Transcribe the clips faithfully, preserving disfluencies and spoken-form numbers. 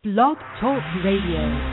Blog Talk Radio.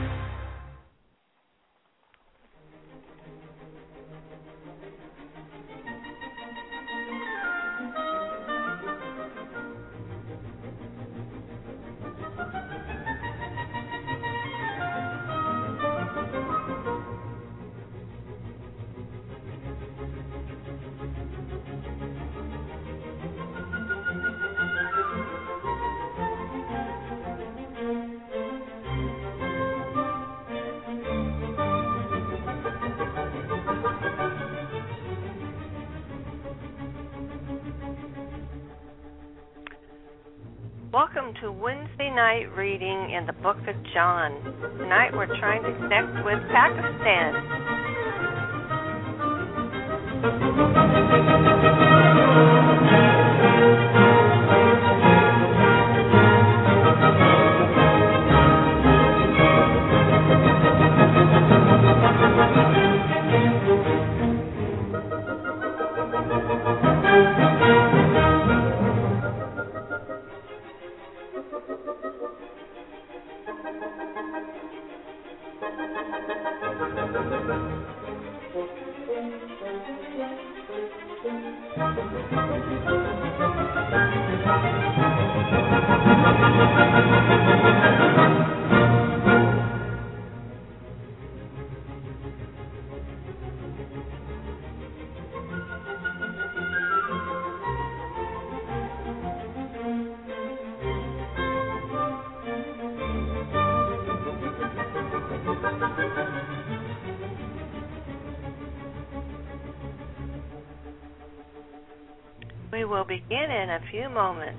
Welcome to Wednesday night reading in the Book of John. Tonight we're trying to connect with Pakistan. We will begin in a few moments.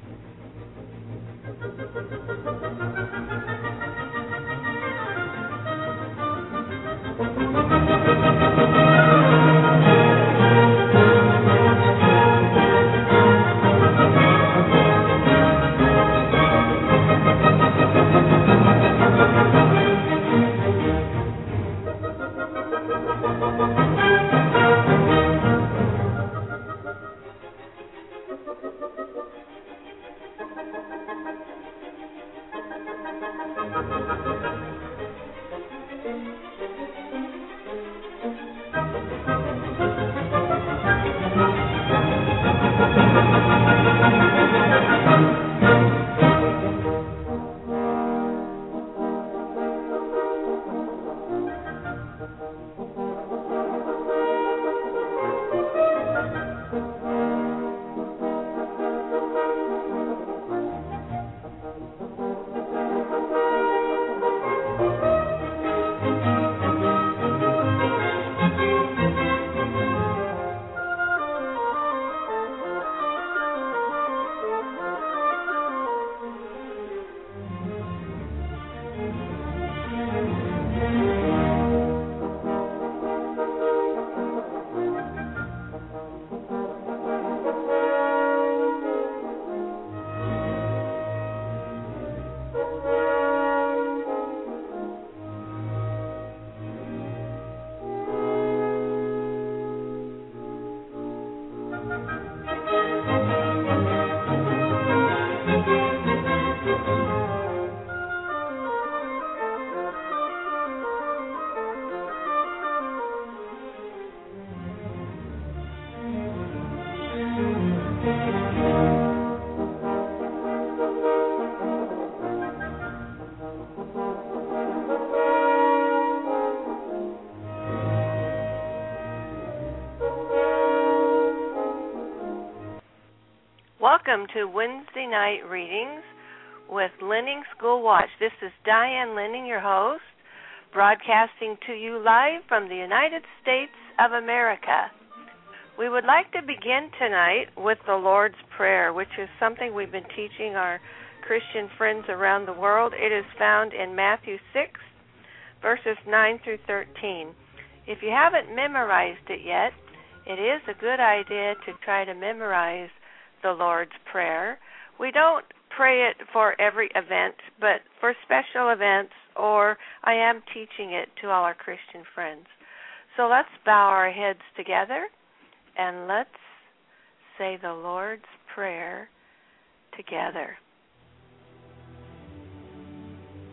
Welcome to Wednesday night readings with Linning School Watch. This is Diane Linning, your host, broadcasting to you live from the United States of America. We would like to begin tonight with the Lord's Prayer, which is something we've been teaching our Christian friends around the world. It is found in Matthew six, verses nine through thirteen. If you haven't memorized it yet, it is a good idea to try to memorize the Lord's Prayer. We don't pray it for every event, but for special events, or I am teaching it to all our Christian friends. So let's bow our heads together and let's say the Lord's Prayer together.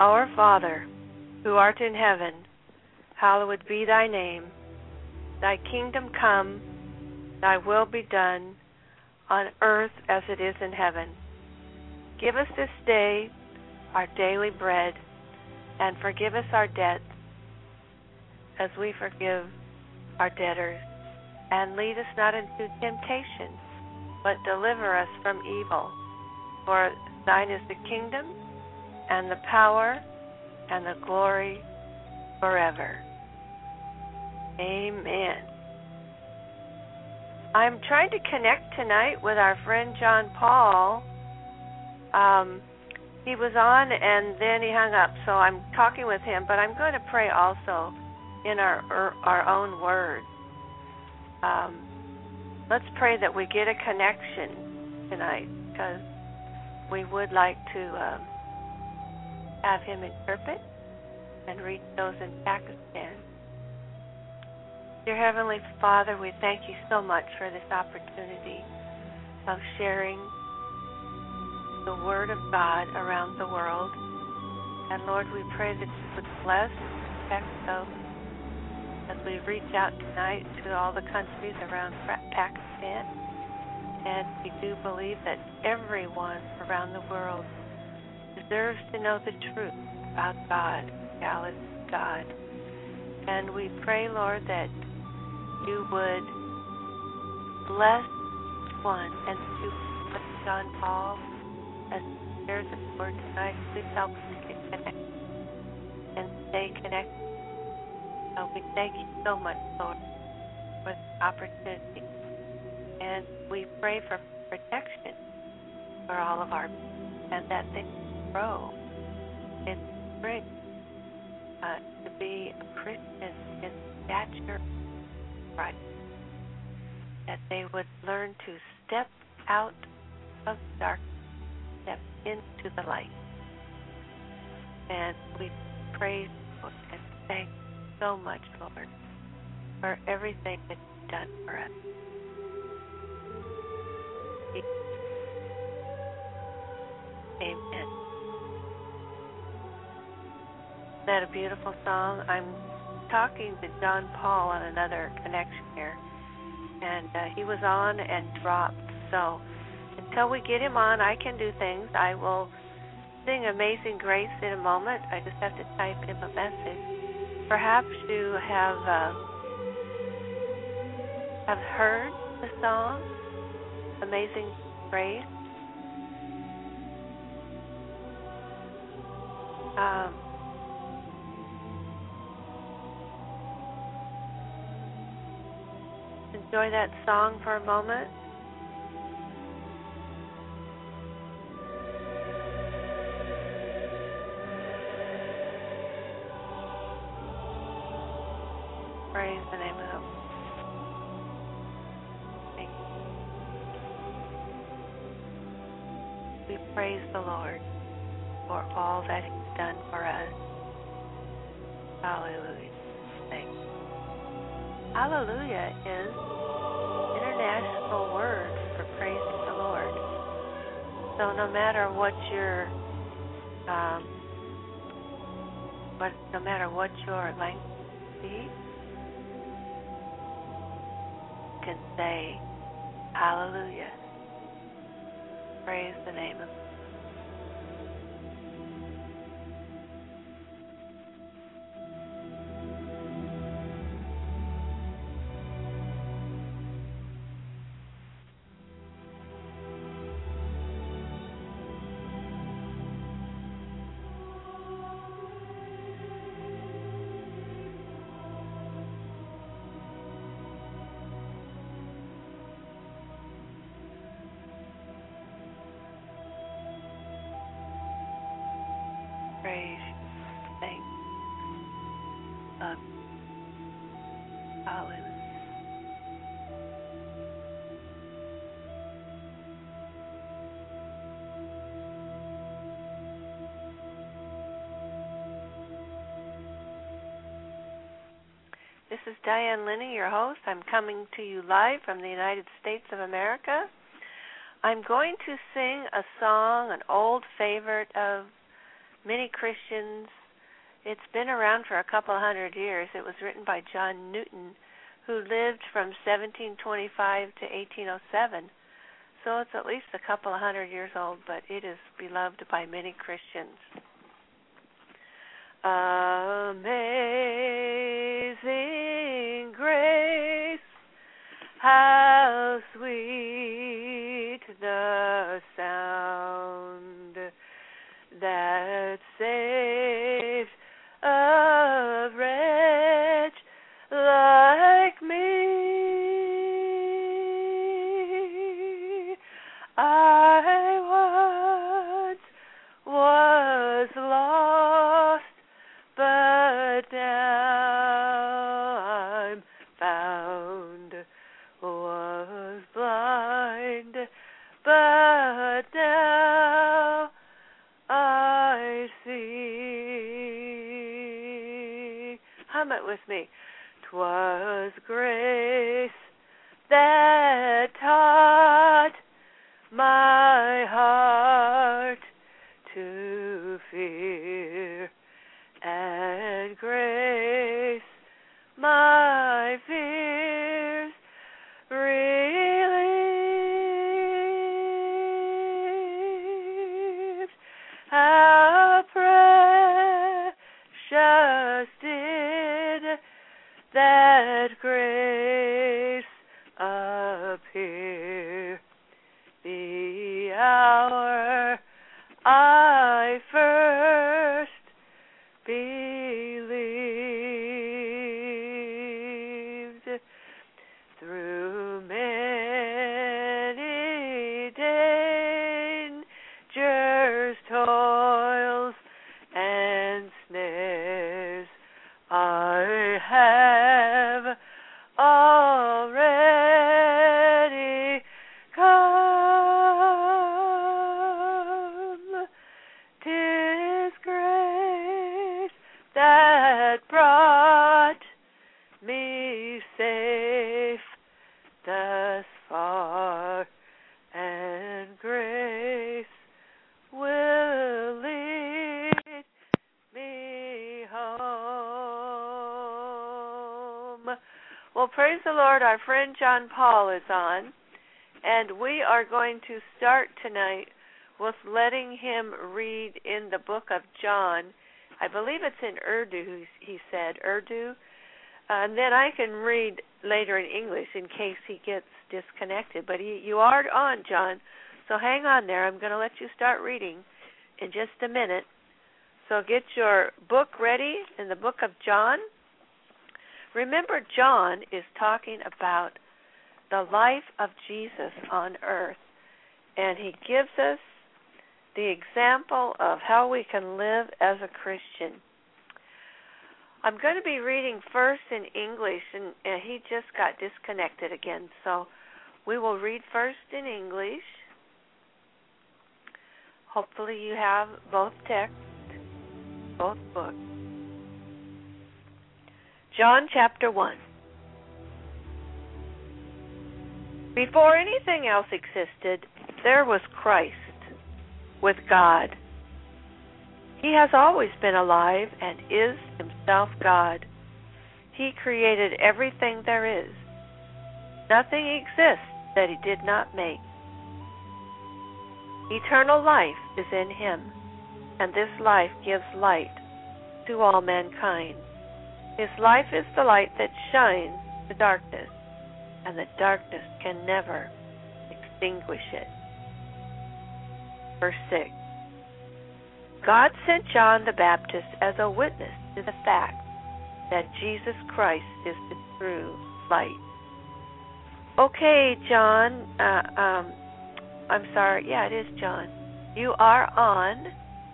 Our Father, who art in heaven, hallowed be thy name. Thy kingdom come, thy will be done, on earth as it is in heaven. Give us this day our daily bread, and forgive us our debts, as we forgive our debtors. And lead us not into temptation, but deliver us from evil. For thine is the kingdom, and the power, and the glory forever. Amen. I'm trying to connect tonight with our friend John Paul. Um, he was on and then he hung up, so I'm talking with him, but I'm going to pray also in our our own words. Um, let's pray that we get a connection tonight, because we would like to um, have him interpret and reach those in Pakistan. Dear Heavenly Father, we thank you so much for this opportunity of sharing the Word of God around the world. And Lord, we pray that you would bless and protect those as we reach out tonight to all the countries around Pakistan. And we do believe that everyone around the world deserves to know the truth about God, God is God. And we pray, Lord, that you would bless one and to bless John Paul as he shares the word tonight. Please help us to get connected and stay connected. So we thank you so much, Lord, for the opportunity. And we pray for protection for all of our people, and that they grow in strength uh, to be a Christian in stature right, that they would learn to step out of darkness, step into the light. And we praise you and thank you so much, Lord, for everything that you've done for us. Amen. Isn't that a beautiful song? I'm talking to John Paul on another connection here, and uh, he was on and dropped. So until we get him on, I can do things. I will sing Amazing Grace in a moment. I just have to type him a message. Perhaps you have uh, have heard the song Amazing Grace. Um, enjoy that song for a moment. Praise the name of the Lord. Thank you. We praise the Lord for all that He's done for us. Hallelujah. Thank you. Hallelujah is international word for praising the Lord. So no matter what your um, what no matter what your language speaks, you can say hallelujah. Praise the name of God. Praise you. Thank you. Love you. Hallelujah. This is Diane Linney, your host. I'm coming to you live from the United States of America. I'm going to sing a song, an old favorite of many Christians. It's been around for a couple hundred years. It was written by John Newton, who lived from seventeen twenty-five to eighteen oh seven. So it's at least a couple of hundred years old, but it is beloved by many Christians. Amazing grace, how sweet the sound that saved a wretch like me. I once was lost, but now I'm found. Was blind, but now I see. Hum it with me. 'Twas grace that taught my heart to fear, and grace my fears relieved. How precious did that grace appear, the hour I first believed. Through many dangers, toils, and snares, I have already come. 'Tis grace that brought me safe thus far, and grace will lead me home. Well, praise the Lord. Our friend John Paul is on, and we are going to start tonight with letting him read in the book of John. I believe it's in Urdu, he said, Urdu. Uh, and then I can read later in English in case he gets disconnected. But he, you are on, John, so hang on there. I'm going to let you start reading in just a minute. So get your book ready in the book of John. Remember, John is talking about the life of Jesus on earth, and he gives us the example of how we can live as a Christian. I'm going to be reading first in English, and, and he just got disconnected again, so we will read first in English. Hopefully you have both texts, both books. John chapter one. Before anything else existed, there was Christ with God. He has always been alive and is himself God. He created everything there is. Nothing exists that he did not make. Eternal life is in him, and this life gives light to all mankind. His life is the light that shines the darkness, and the darkness can never extinguish it. Verse six. God sent John the Baptist as a witness to the fact that Jesus Christ is the true light. Okay, John, uh, um, I'm sorry, yeah, it is John. You are on.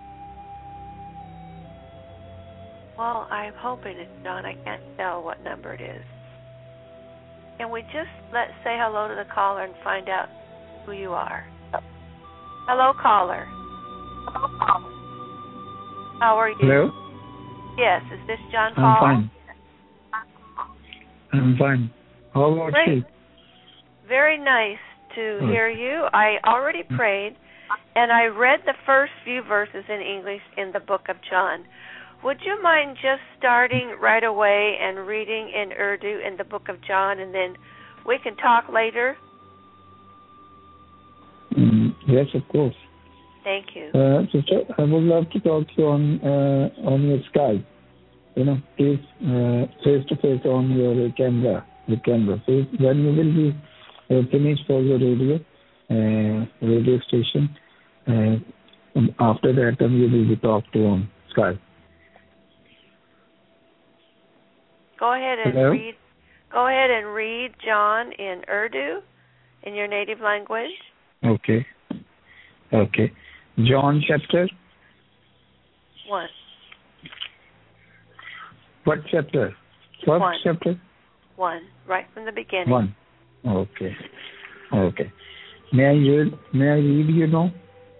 Well, I'm hoping it's John. I can't tell what number it is. Can we just let say hello to the caller and find out who you are? Hello, caller. How are you? Hello? Yes, is this John I'm Paul? fine. I'm fine. How about Great. you? Very nice to Good. hear you. I already prayed, and I read the first few verses in English in the book of John. Would you mind just starting right away and reading in Urdu in the book of John, and then we can talk later? Mm, yes, of course. Thank you. Uh, sister, I would love to talk to you on uh, on your Skype. You know, please uh, face to face on your camera, the camera. So when you will be uh, finished for your radio, uh, radio station, uh, after that, then you will be talked to on Skype. Go ahead and Hello? read. Go ahead and read John in Urdu, in your native language. Okay. Okay. John chapter. One. What chapter? First One. chapter. One. Right from the beginning. One. Okay. Okay. May I read? May I read? You know.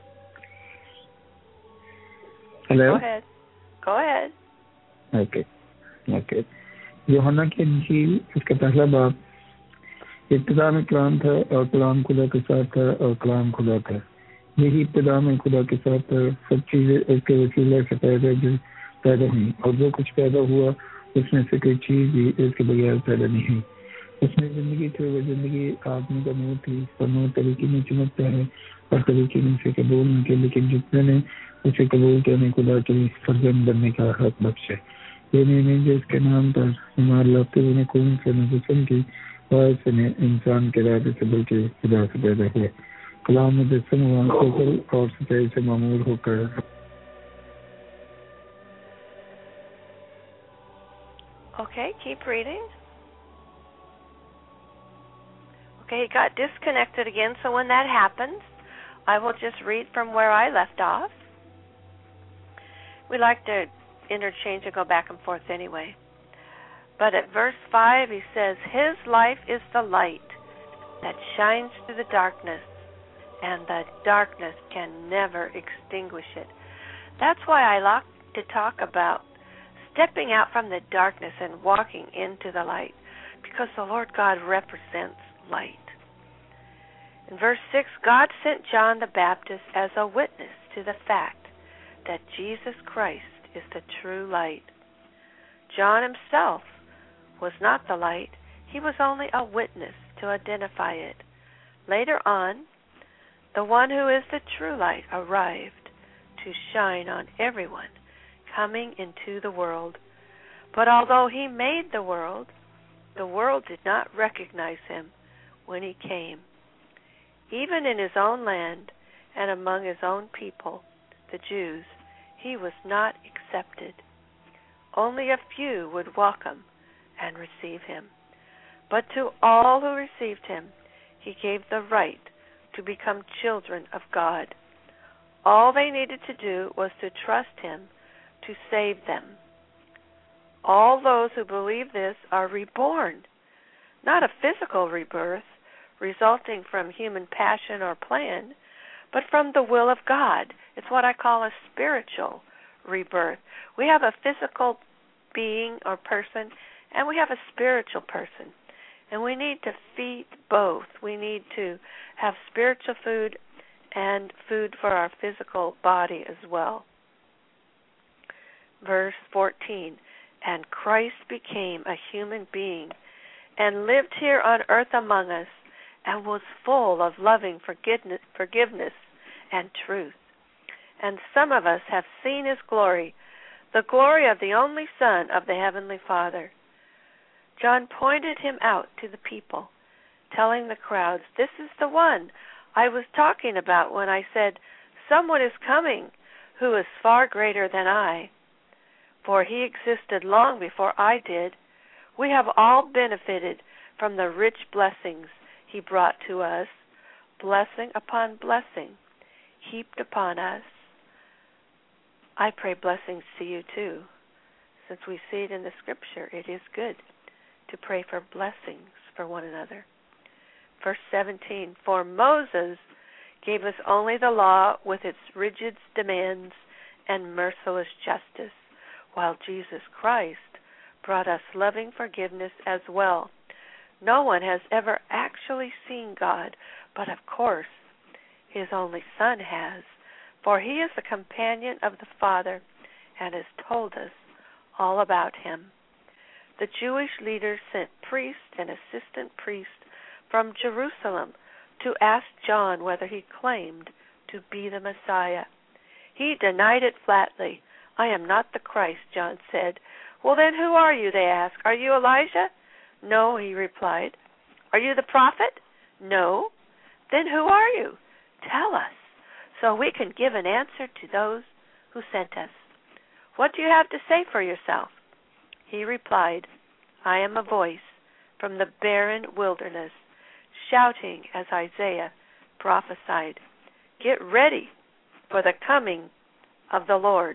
Hello. Go ahead. Go ahead. Okay. Okay. यूहन्ना की इंजील इसका पहला बाब। इब्तिदा में कलाम था और कलाम खुदा के साथ था और कलाम खुदा था। यही इब्तिदा में खुदा के साथ था। सब चीजें उसके वसीले से पैदा जो पैदा हुई और जो कुछ पैदा हुआ उसमें से कोई चीज भी इसके बगैर पैदा नहीं हुई। उसमें जिंदगी थी, वो जिंदगी आदमी का नूर थी और नूर तरीके में चमकता है और तरीके में उसे कबूल नहीं किया, लेकिन जितने ने उसे कबूल करने खुदा के फर्जंद बनने का हक बख्शे। ये नहीं जिसके नाम पर ईमान लाते हुए कौन से नबूसन की वायस ने इंसान के इरादे से बल्कि खुदा से पैदा हुआ। कलाम में दर्शन हुआ कुफर और सच्चाई से मामूर होकर। Okay, keep reading. Okay, he got disconnected again, so when that happens, I will just read from where I left off. We like to interchange and go back and forth anyway. But at verse five, he says, His life is the light that shines through the darkness, and the darkness can never extinguish it. That's why I like to talk about stepping out from the darkness and walking into the light, because the Lord God represents light. In verse six, God sent John the Baptist as a witness to the fact that Jesus Christ is the true light. John himself was not the light. He was only a witness to identify it. Later on, the one who is the true light arrived to shine on everyone coming into the world. But although he made the world, the world did not recognize him when he came. Even in his own land and among his own people, the Jews, he was not accepted. Only a few would welcome and receive him. But to all who received him, he gave the right to become children of God. All they needed to do was to trust him to save them. All those who believe this are reborn, not a physical rebirth resulting from human passion or plan, but from the will of God. It's what I call a spiritual rebirth. We have a physical being or person, and we have a spiritual person. And we need to feed both. We need to have spiritual food and food for our physical body as well. Verse fourteen, and Christ became a human being and lived here on earth among us and was full of loving forgiveness, forgiveness and truth. And some of us have seen his glory, the glory of the only Son of the Heavenly Father. John pointed him out to the people, telling the crowds, this is the one I was talking about when I said, someone is coming who is far greater than I. For he existed long before I did. We have all benefited from the rich blessings he brought to us, blessing upon blessing, heaped upon us. I pray blessings to you too. Since we see it in the Scripture, it is good to pray for blessings for one another. Verse seventeen, for Moses gave us only the law with its rigid demands and merciless justice, while Jesus Christ brought us loving forgiveness as well. No one has ever actually seen God, but of course, his only Son has, for he is the companion of the Father and has told us all about him. The Jewish leaders sent priests and assistant priests from Jerusalem to ask John whether he claimed to be the Messiah. He denied it flatly. I am not the Christ, John said. Well, then who are you, they asked. Are you Elijah? No, he replied. Are you the prophet? No. Then who are you? Tell us, so we can give an answer to those who sent us. What do you have to say for yourself? He replied, I am a voice from the barren wilderness, shouting as Isaiah prophesied, get ready for the coming of the Lord.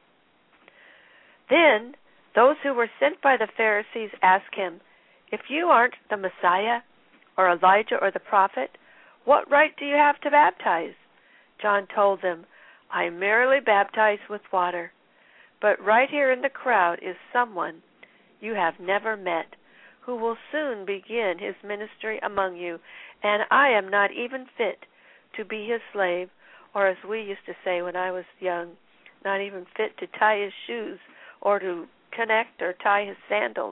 Then those who were sent by the Pharisees asked him, if you aren't the Messiah or Elijah or the prophet, what right do you have to baptize? John told them, I merely baptize with water, but right here in the crowd is someone you have never met, who will soon begin his ministry among you, and I am not even fit to be his slave, or as we used to say when I was young, not even fit to tie his shoes or to connect or tie his sandals.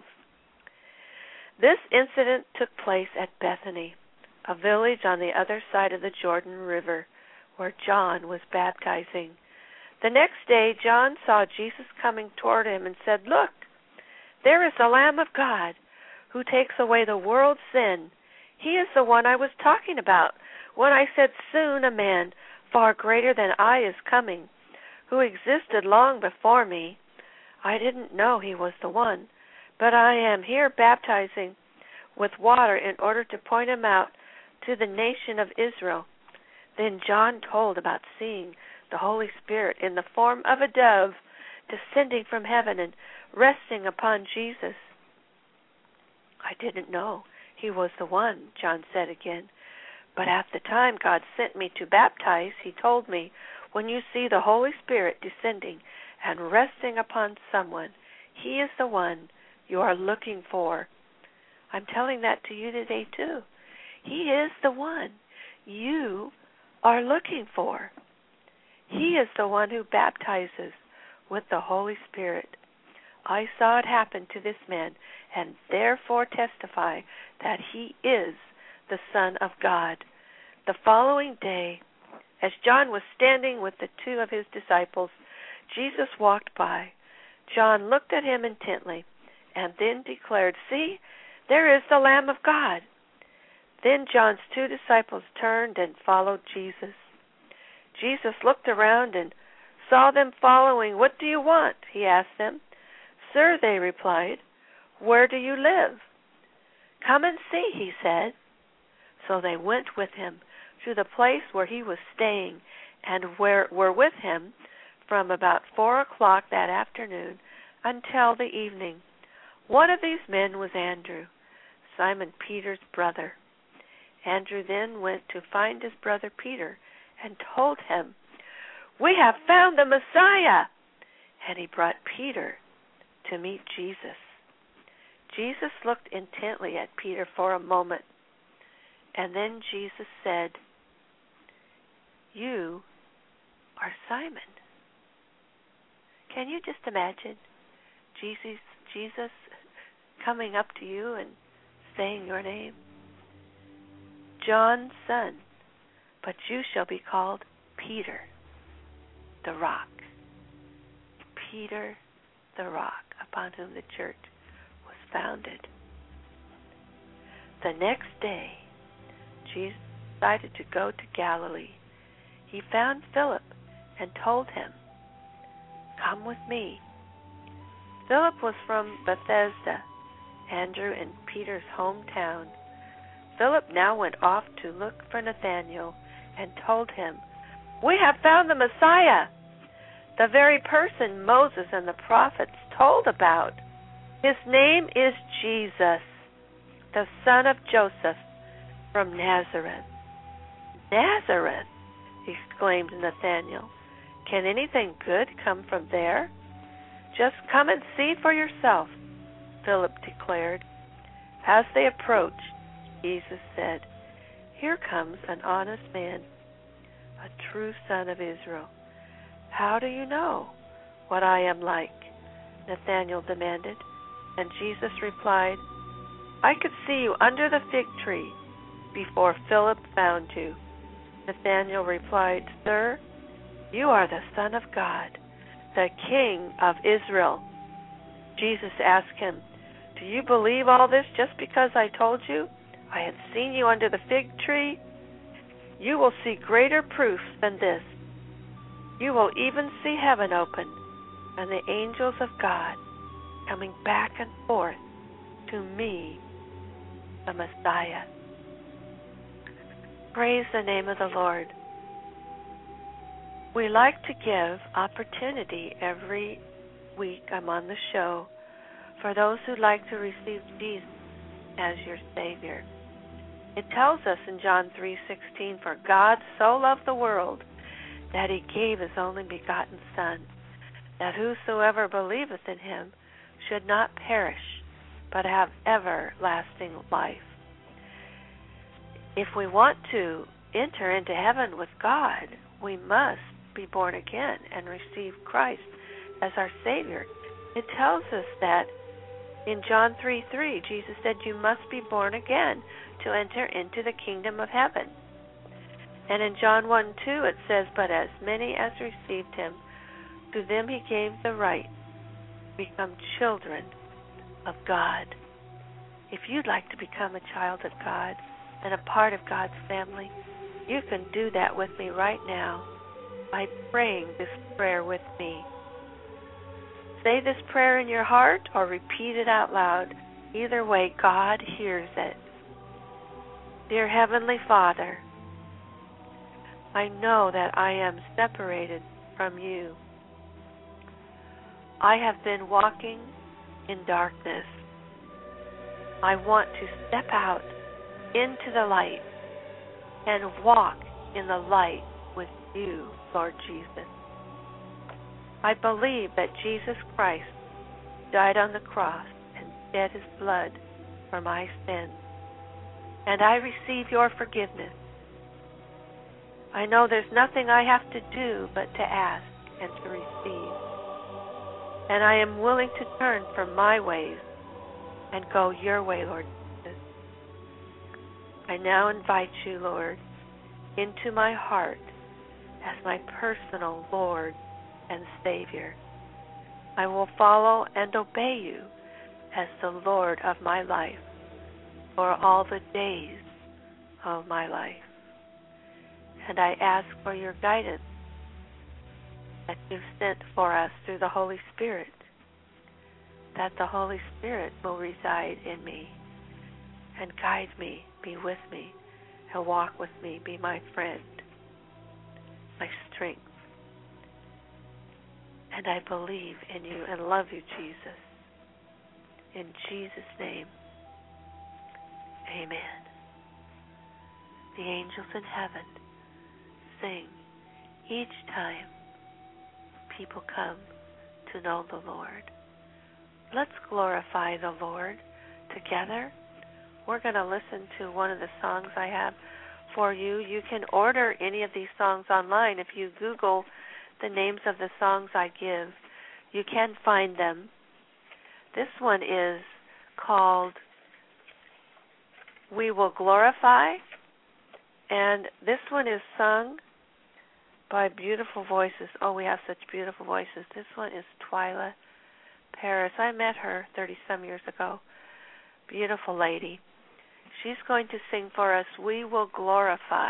This incident took place at Bethany, a village on the other side of the Jordan River, where John was baptizing. The next day, John saw Jesus coming toward him and said, look, there is the Lamb of God who takes away the world's sin. He is the one I was talking about when I said soon a man far greater than I is coming, who existed long before me. I didn't know he was the one, but I am here baptizing with water in order to point him out to the nation of Israel. Then John told about seeing the Holy Spirit in the form of a dove descending from heaven and resting upon Jesus. I didn't know he was the one, John said again. But at the time God sent me to baptize, he told me, when you see the Holy Spirit descending and resting upon someone, he is the one you are looking for. I'm telling that to you today too. He is the one you are looking for. He is the one who baptizes with the Holy Spirit. I saw it happen to this man and therefore testify that he is the Son of God. The following day, as John was standing with the two of his disciples, Jesus walked by. John looked at him intently and then declared, see, there is the Lamb of God. Then John's two disciples turned and followed Jesus. Jesus looked around and saw them following. What do you want? He asked them. Sir, they replied, where do you live? Come and see, he said. So they went with him to the place where he was staying and where were with him from about four o'clock that afternoon until the evening. One of these men was Andrew, Simon Peter's brother. Andrew then went to find his brother Peter and told him, we have found the Messiah. And he brought Peter to meet Jesus. Jesus looked intently at Peter for a moment, and then Jesus said, you are Simon. Can you just imagine Jesus, Jesus coming up to you and saying your name? John's son, but you shall be called Peter, the rock. Peter, the rock, upon whom the church was founded. The next day, Jesus decided to go to Galilee. He found Philip and told him, come with me. Philip was from Bethsaida, Andrew and Peter's hometown. Philip now went off to look for Nathanael and told him, we have found the Messiah, the very person Moses and the prophets told about. His name is Jesus, the son of Joseph from Nazareth. Nazareth, exclaimed Nathanael. Can anything good come from there? Just come and see for yourself, Philip declared. As they approached, Jesus said, here comes an honest man a true son of Israel. How do you know what I am like? Nathanael demanded. And Jesus replied, I could see you under the fig tree before Philip found you. Nathanael replied, Sir, you are the Son of God, the King of Israel. Jesus asked him, Do you believe all this just because I told you I had seen you under the fig tree? You will see greater proofs than this. You will even see heaven open and the angels of God coming back and forth to me, the Messiah. Praise the name of the Lord. We like to give opportunity every week I'm on the show for those who'd like to receive Jesus as your Savior. It tells us in John three sixteen, For God so loved the world that he gave his only begotten Son, that whosoever believeth in him should not perish, but have everlasting life. If we want to enter into heaven with God, we must be born again and receive Christ as our Savior. It tells us that in John three three, Jesus said, You must be born again to enter into the kingdom of heaven. And in John one two, it says, But as many as received him, to them he gave the right to become children of God. If you'd like to become a child of God and a part of God's family, you can do that with me right now by praying this prayer with me. Say this prayer in your heart or repeat it out loud. Either way, God hears it. Dear Heavenly Father, I know that I am separated from you. I have been walking in darkness. I want to step out into the light and walk in the light with you, Lord Jesus. I believe that Jesus Christ died on the cross and shed his blood for my sins, and I receive your forgiveness. I know there's nothing I have to do but to ask and to receive, and I am willing to turn from my ways and go your way, Lord Jesus. I now invite you, Lord, into my heart as my personal Lord and Savior. I will follow and obey you as the Lord of my life for all the days of my life. And I ask for your guidance that you've sent for us through the Holy Spirit, that the Holy Spirit will reside in me and guide me, be with me, and walk with me, be my friend, my strength. And I believe in you and love you, Jesus. In Jesus' name, amen. The angels in heaven sing each time people come to know the Lord. Let's glorify the Lord together. We're going to listen to one of the songs I have for you. You can order any of these songs online. If you Google the names of the songs I give, you can find them. This one is called We Will Glorify, and this one is sung by beautiful voices. Oh, we have such beautiful voices. This one is Twyla Paris. I met her thirty-some years ago. Beautiful lady. She's going to sing for us, We Will Glorify.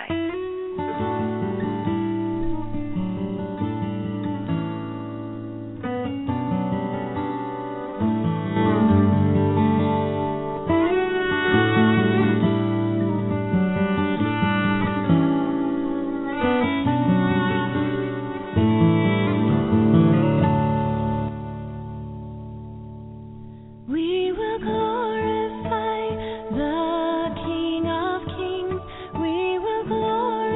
We will glorify the King of Kings. We will glorify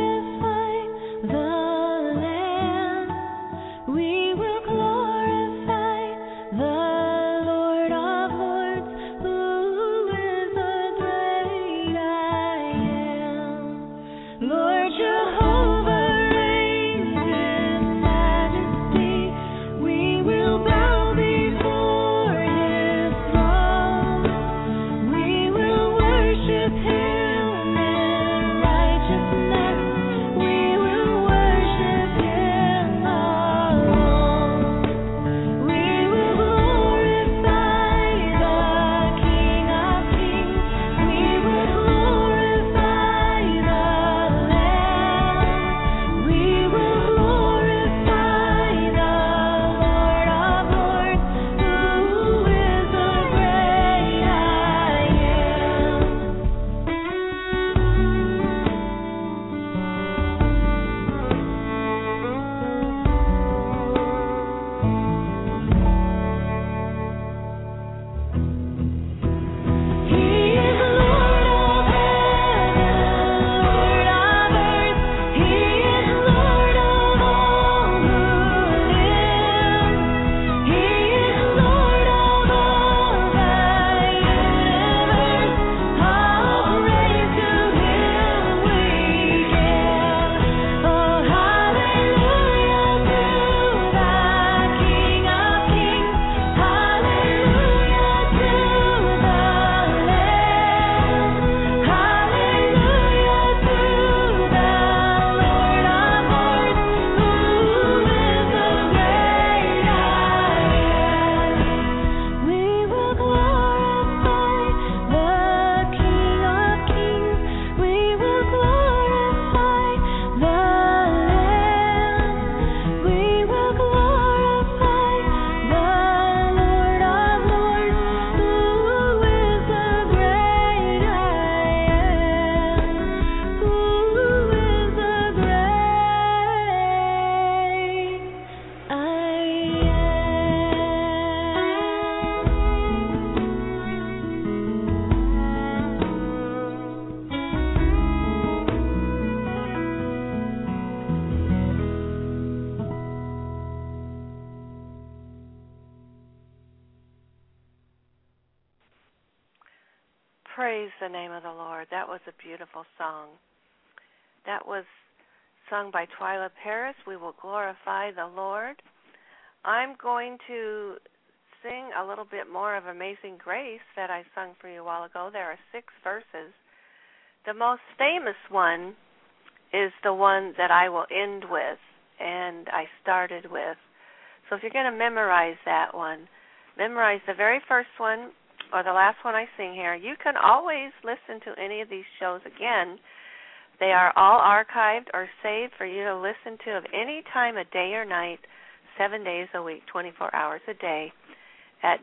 Praise the name of the Lord. That was a beautiful song. That was sung by Twyla Paris. We will glorify the Lord. I'm going to sing a little bit more of Amazing Grace that I sung for you a while ago. There are six verses. The most famous one is the one that I will end with and I started with. So if you're going to memorize that one, memorize the very first one or the last one I sing here. You can always listen to any of these shows again. They are all archived or saved for you to listen to at any time of day or night, seven days a week, twenty-four hours a day, at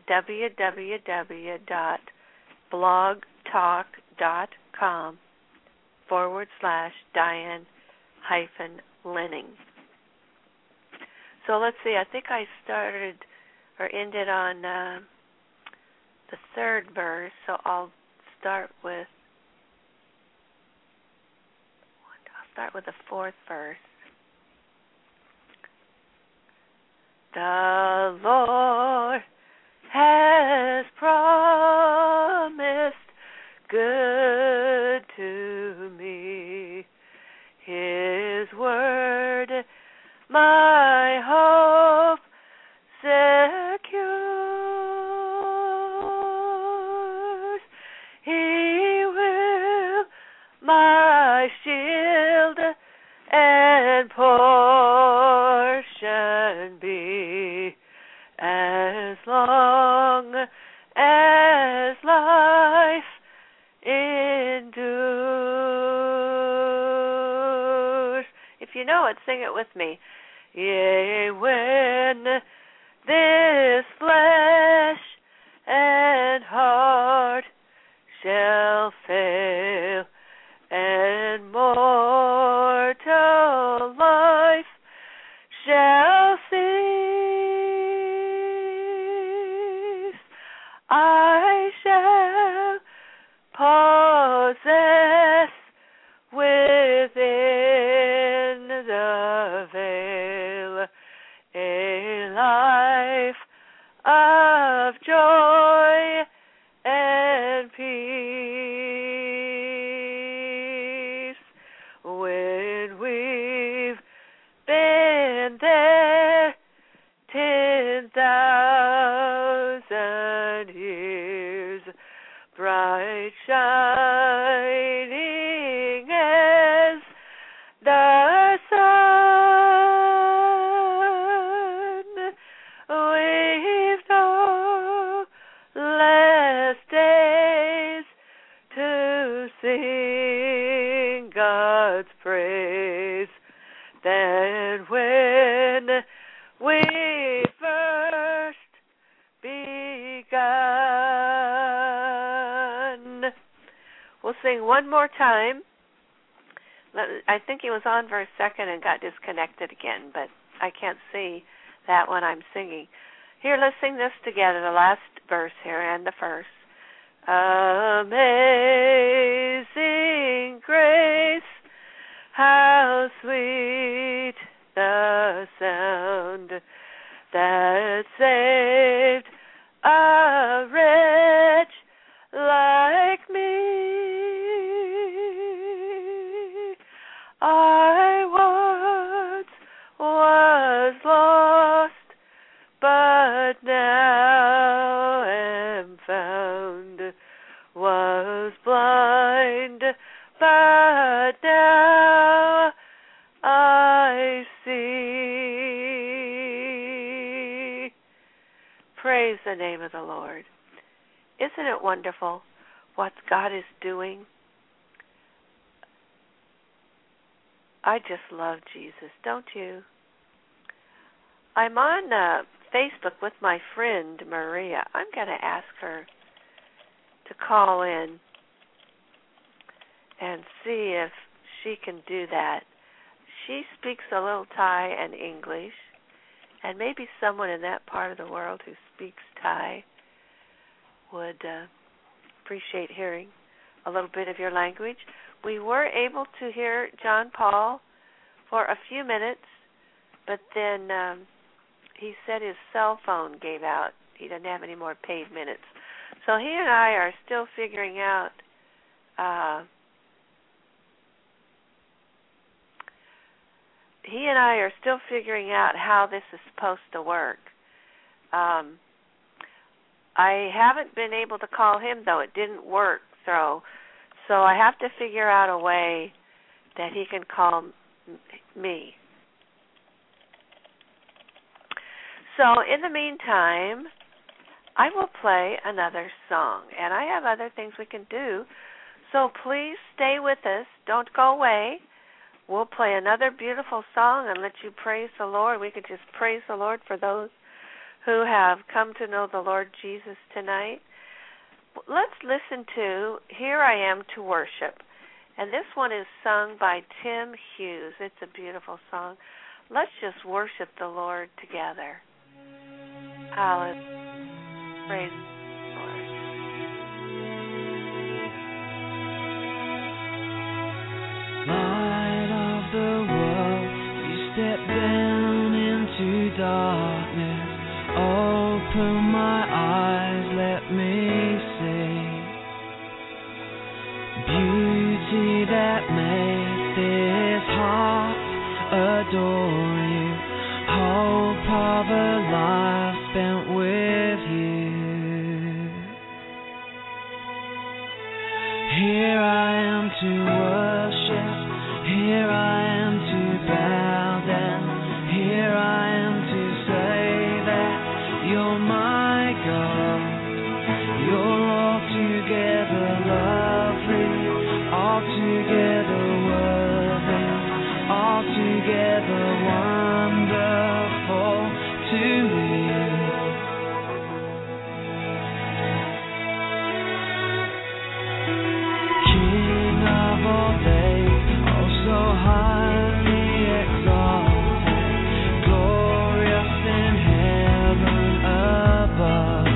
www.blogtalk.com forward slash Diane hyphen Linning. So let's see, I think I started or ended on uh, the third verse, so I'll start with I'll start with the fourth verse. The Lord has promised good to me. His word, my hope secures. He will my shield and portion be, as long as life endures. If you know it, sing it with me. Yea, when this flesh and heart shall fail, and mortal life shall cease, I shall possess within the veil a life of joy and peace. When we've been there ten thousand years, bright shining as the sun, we've no less days to sing God's praise than when we first begun. We'll sing one more time. I think he was on for a second and got disconnected again, but I can't see that when I'm singing. Here, let's sing this together, the last verse here and the first. Amazing grace, how sweet the sound that saved a wretch like me. I once was lost, but now am found, was blind, but now I see. Praise the name of the Lord. Isn't it wonderful what God is doing? I just love Jesus, don't you? I'm on uh, Facebook with my friend Maria. I'm going to ask her to call in and see if she can do that. She speaks a little Thai and English, and maybe someone in that part of the world who speaks Thai would uh, appreciate hearing a little bit of your language. We were able to hear John Paul for a few minutes, but then um, he said his cell phone gave out. He doesn't have any more paid minutes. So he and I are still figuring out uh, he and I are still figuring out how this is supposed to work. Um, I haven't been able to call him, though. It didn't work, so so I have to figure out a way that he can call m- me. So in the meantime, I will play another song, and I have other things we can do. So please stay with us. Don't go away. We'll play another beautiful song and let you praise the Lord. We could just praise the Lord for those who have come to know the Lord Jesus tonight. Let's listen to Here I Am to Worship. And this one is sung by Tim Hughes. It's a beautiful song. Let's just worship the Lord together. Hallelujah. Praise the Lord. Light of the world, you step down into darkness. Open my eyes, let me see beauty that makes this heart adore you. Hope of a life spent with you. Here I am to worship. Here I am to bow down. Here I am to say that you're my God. You're altogether lovely, altogether worthy, altogether wonderful to me. King of all days, oh so highly exalted, glorious in heaven above.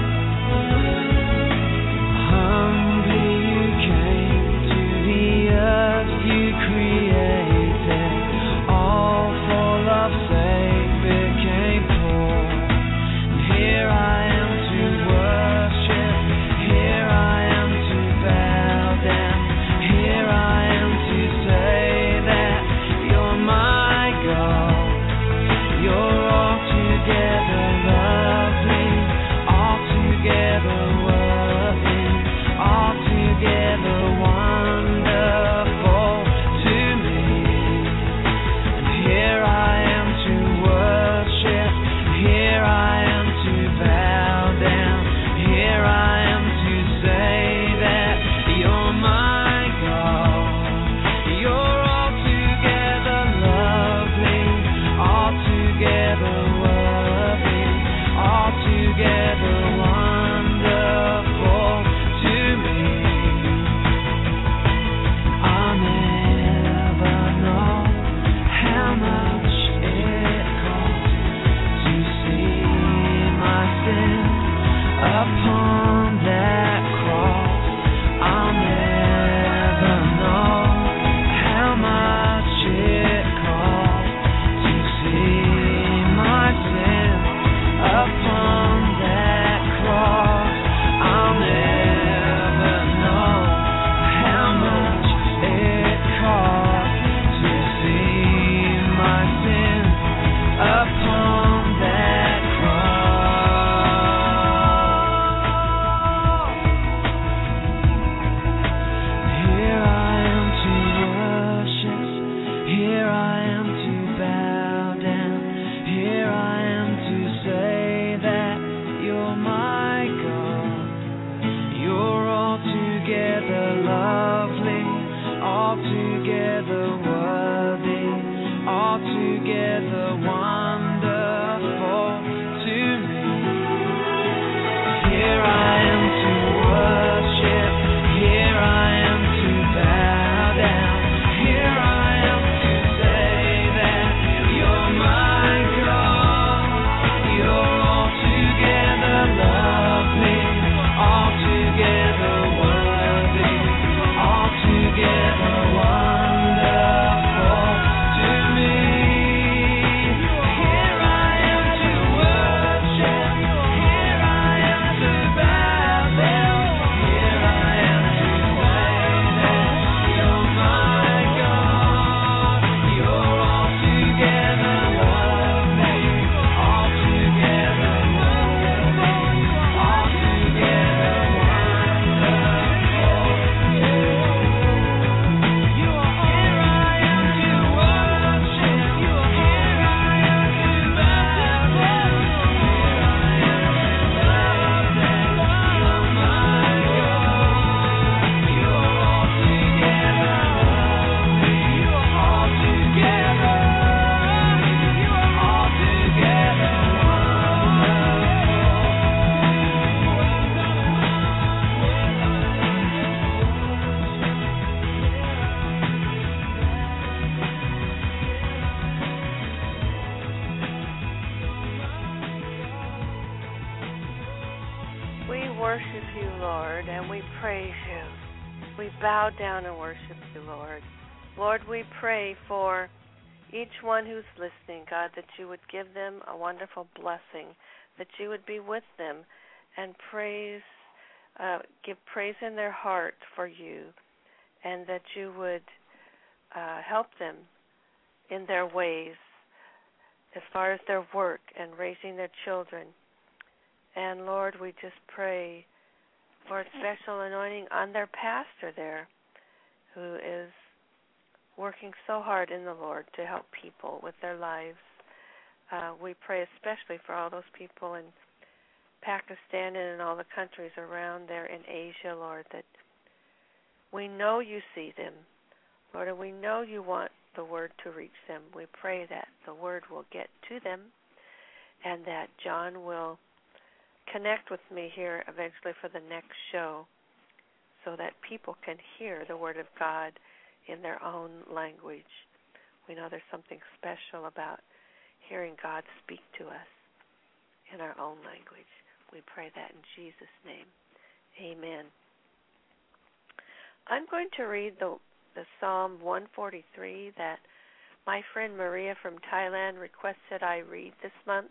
Humbly you came to the earth you created, all for love's sake became poor. And here I am to worship, here I am to bow down, here I am to say that you're my God. You're altogether lovely, altogether worthy, altogether wonderful to me. And here I am to worship, here I am to bow down, here I am to say that you're my God. You're altogether lovely, altogether worthy, altogether wonderful to me. I'll never know how much it costs to see my sin upon that cross. I'll never know how much it costs to see my sin upon that worship you, Lord, and we praise you. We bow down and worship you, Lord. Lord, we pray for each one who's listening, God, that you would give them a wonderful blessing, that you would be with them and praise, uh, give praise in their heart for you, and that you would uh, help them in their ways as far as their work and raising their children. And Lord, we just pray for a special anointing on their pastor there, who is working so hard in the Lord to help people with their lives. Uh, we pray especially for all those people in Pakistan and in all the countries around there in Asia, Lord, that we know you see them, Lord, and we know you want the word to reach them. We pray that the word will get to them and that John will connect with me here eventually for the next show so that people can hear the word of God in their own language. We know there's something special about hearing God speak to us in our own language. We pray that in Jesus' name. Amen. I'm going to read the, the Psalm one forty-three that my friend Maria from Thailand requested I read this month,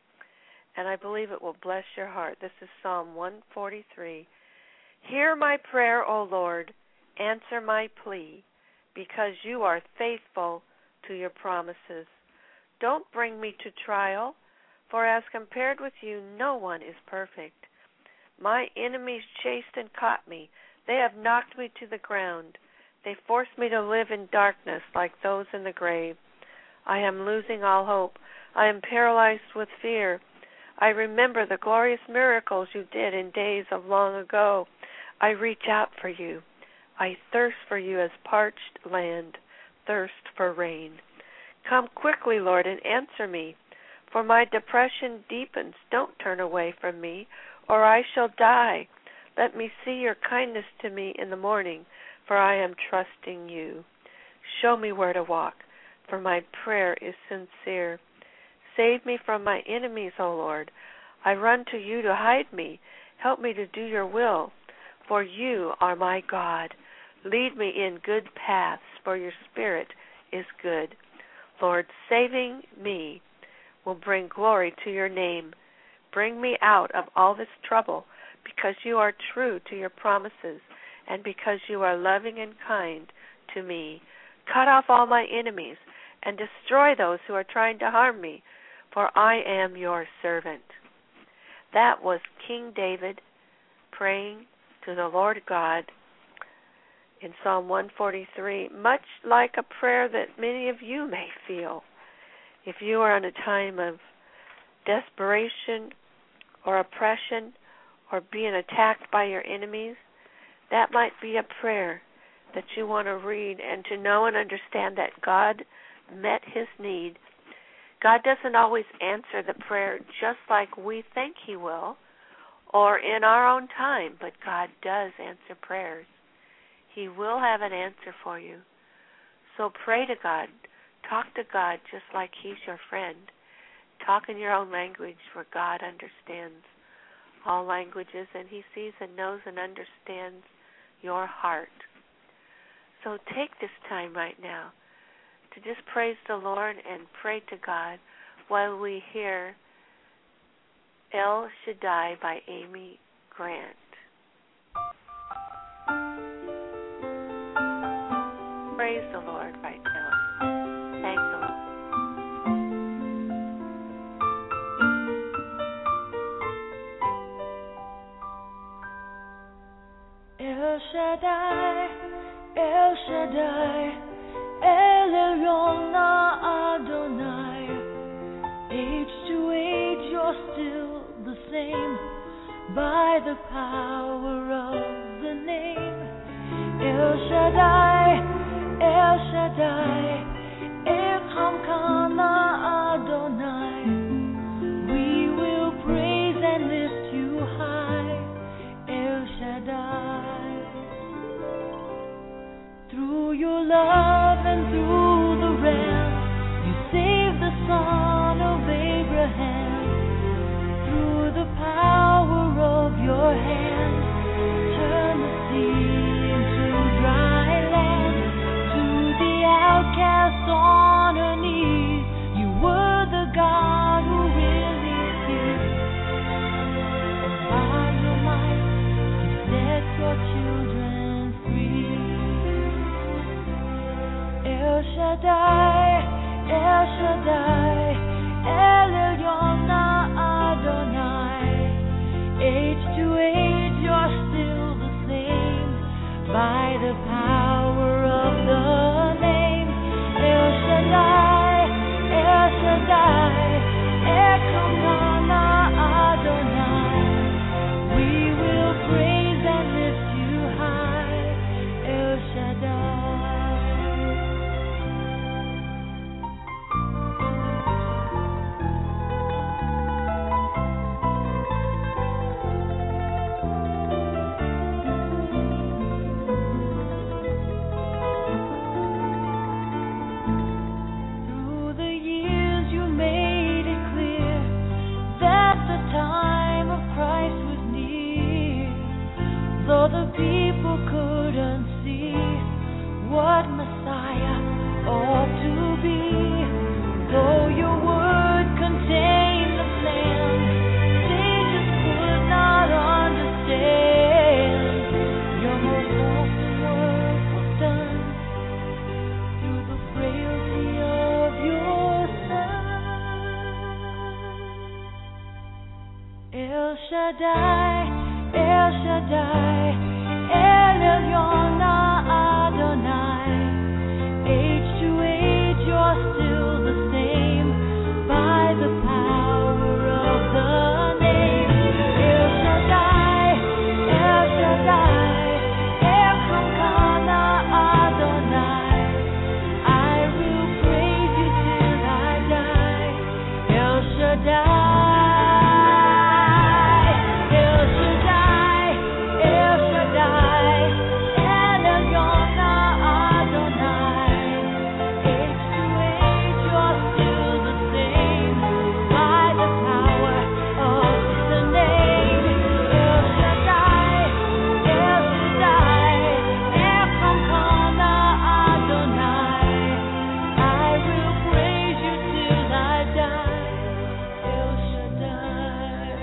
and I believe it will bless your heart. This is Psalm one forty-three. Hear my prayer, O Lord, answer my plea, because you are faithful to your promises. Don't bring me to trial, for as compared with you, no one is perfect. My enemies chased and caught me. They have knocked me to the ground. They forced me to live in darkness like those in the grave. I am losing all hope. I am paralyzed with fear. I remember the glorious miracles you did in days of long ago. I reach out for you. I thirst for you as parched land, thirst for rain. Come quickly, Lord, and answer me, for my depression deepens. Don't turn away from me, or I shall die. Let me see your kindness to me in the morning, for I am trusting you. Show me where to walk, for my prayer is sincere. Save me from my enemies, O Lord. I run to you to hide me. Help me to do your will, for you are my God. Lead me in good paths, for your spirit is good. Lord, saving me will bring glory to your name. Bring me out of all this trouble, because you are true to your promises, and because you are loving and kind to me. Cut off all my enemies, and destroy those who are trying to harm me, for I am your servant. That was King David praying to the Lord God in Psalm one forty-three, much like a prayer that many of you may feel. If you are in a time of desperation or oppression or being attacked by your enemies, that might be a prayer that you want to read and to know and understand that God met his need. God doesn't always answer the prayer just like we think he will or in our own time, but God does answer prayers. He will have an answer for you. So pray to God. Talk to God just like he's your friend. Talk in your own language, for God understands all languages, and he sees and knows and understands your heart. So take this time right now to just praise the Lord and pray to God while we hear El Shaddai by Amy Grant. Praise the Lord right now. Thank the Lord. El Shaddai, El Shaddai, El Elyon Adonai. Age to age, you're still the same by the power of the name. El Shaddai, El Shaddai, Echam Kana Adonai. We will praise and lift you high, El Shaddai. Through your love and through the Ram, you saved the son of Abraham. Through the power of your hand, Shaddai, El Shaddai, El Elyon Adonai. Age to age, you're still the same by the power of the name. El Shaddai, El Shaddai, Elkana Adonai. We will praise and lift you high, El Shaddai. Through the years you made it clear that the time of Christ was near. Though the people couldn't see what Messiah ought to be, though your word contained the plan, they just could not understand. Your most awesome work was done through the frailty of your Son. El Shaddai, El Shaddai, El Elyon Adonai. Age to age, you're still the same by the power of the name. El Shaddai, El Shaddai, Elkana Adonai. I will praise you till I die. El Shaddai. El Shaddai, El Shaddai, El Elyon Adonai. Age to age, you're still the same by the power of the name. El Shaddai, El Shaddai, Elkana Adonai. I will praise you till I die. El Shaddai.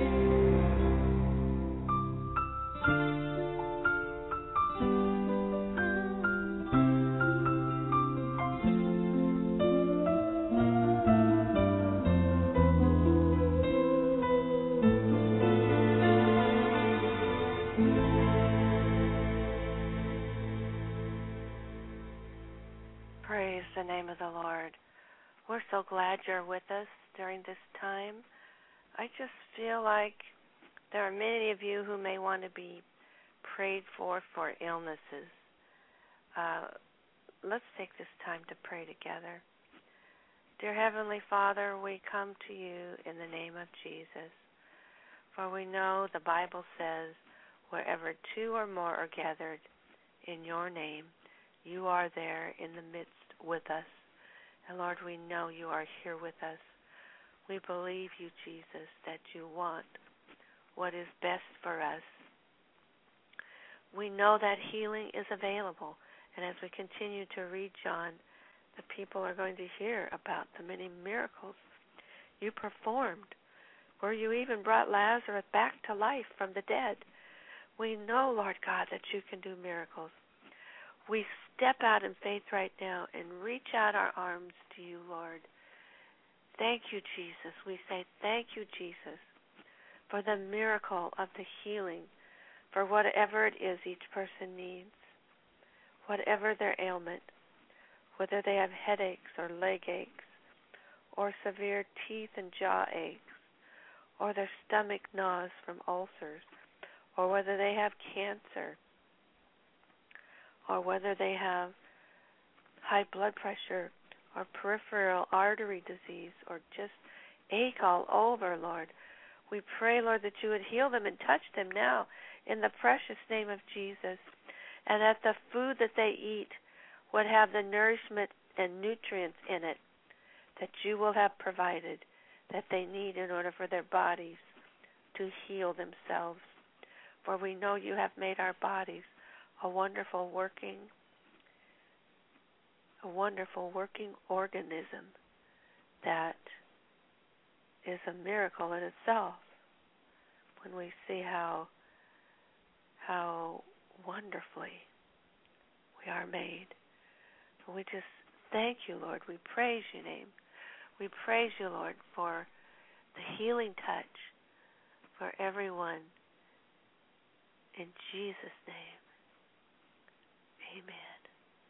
Praise the name of the Lord. We're so glad you're with us during this time. I just feel like there are many of you who may want to be prayed for for illnesses. Uh, let's take this time to pray together. Dear Heavenly Father, we come to you in the name of Jesus. For we know the Bible says, wherever two or more are gathered in your name, you are there in the midst with us. And Lord, we know you are here with us. We believe you, Jesus, that you want what is best for us. We know that healing is available. And as we continue to read John, the people are going to hear about the many miracles you performed, where you even brought Lazarus back to life from the dead. We know, Lord God, that you can do miracles. We step out in faith right now and reach out our arms to you, Lord. Thank you, Jesus. We say thank you, Jesus, for the miracle of the healing, for whatever it is each person needs, whatever their ailment, whether they have headaches or leg aches, or severe teeth and jaw aches, or their stomach gnaws from ulcers, or whether they have cancer, or whether they have high blood pressure or peripheral artery disease or just ache all over, Lord. We pray, Lord, that you would heal them and touch them now in the precious name of Jesus, and that the food that they eat would have the nourishment and nutrients in it that you will have provided, that they need in order for their bodies to heal themselves. For we know you have made our bodies a wonderful working, a wonderful working organism that is a miracle in itself. When we see how how wonderfully we are made, we just Thank you, Lord. We praise your name. We praise you, Lord, for the healing touch for everyone. In Jesus' name, amen.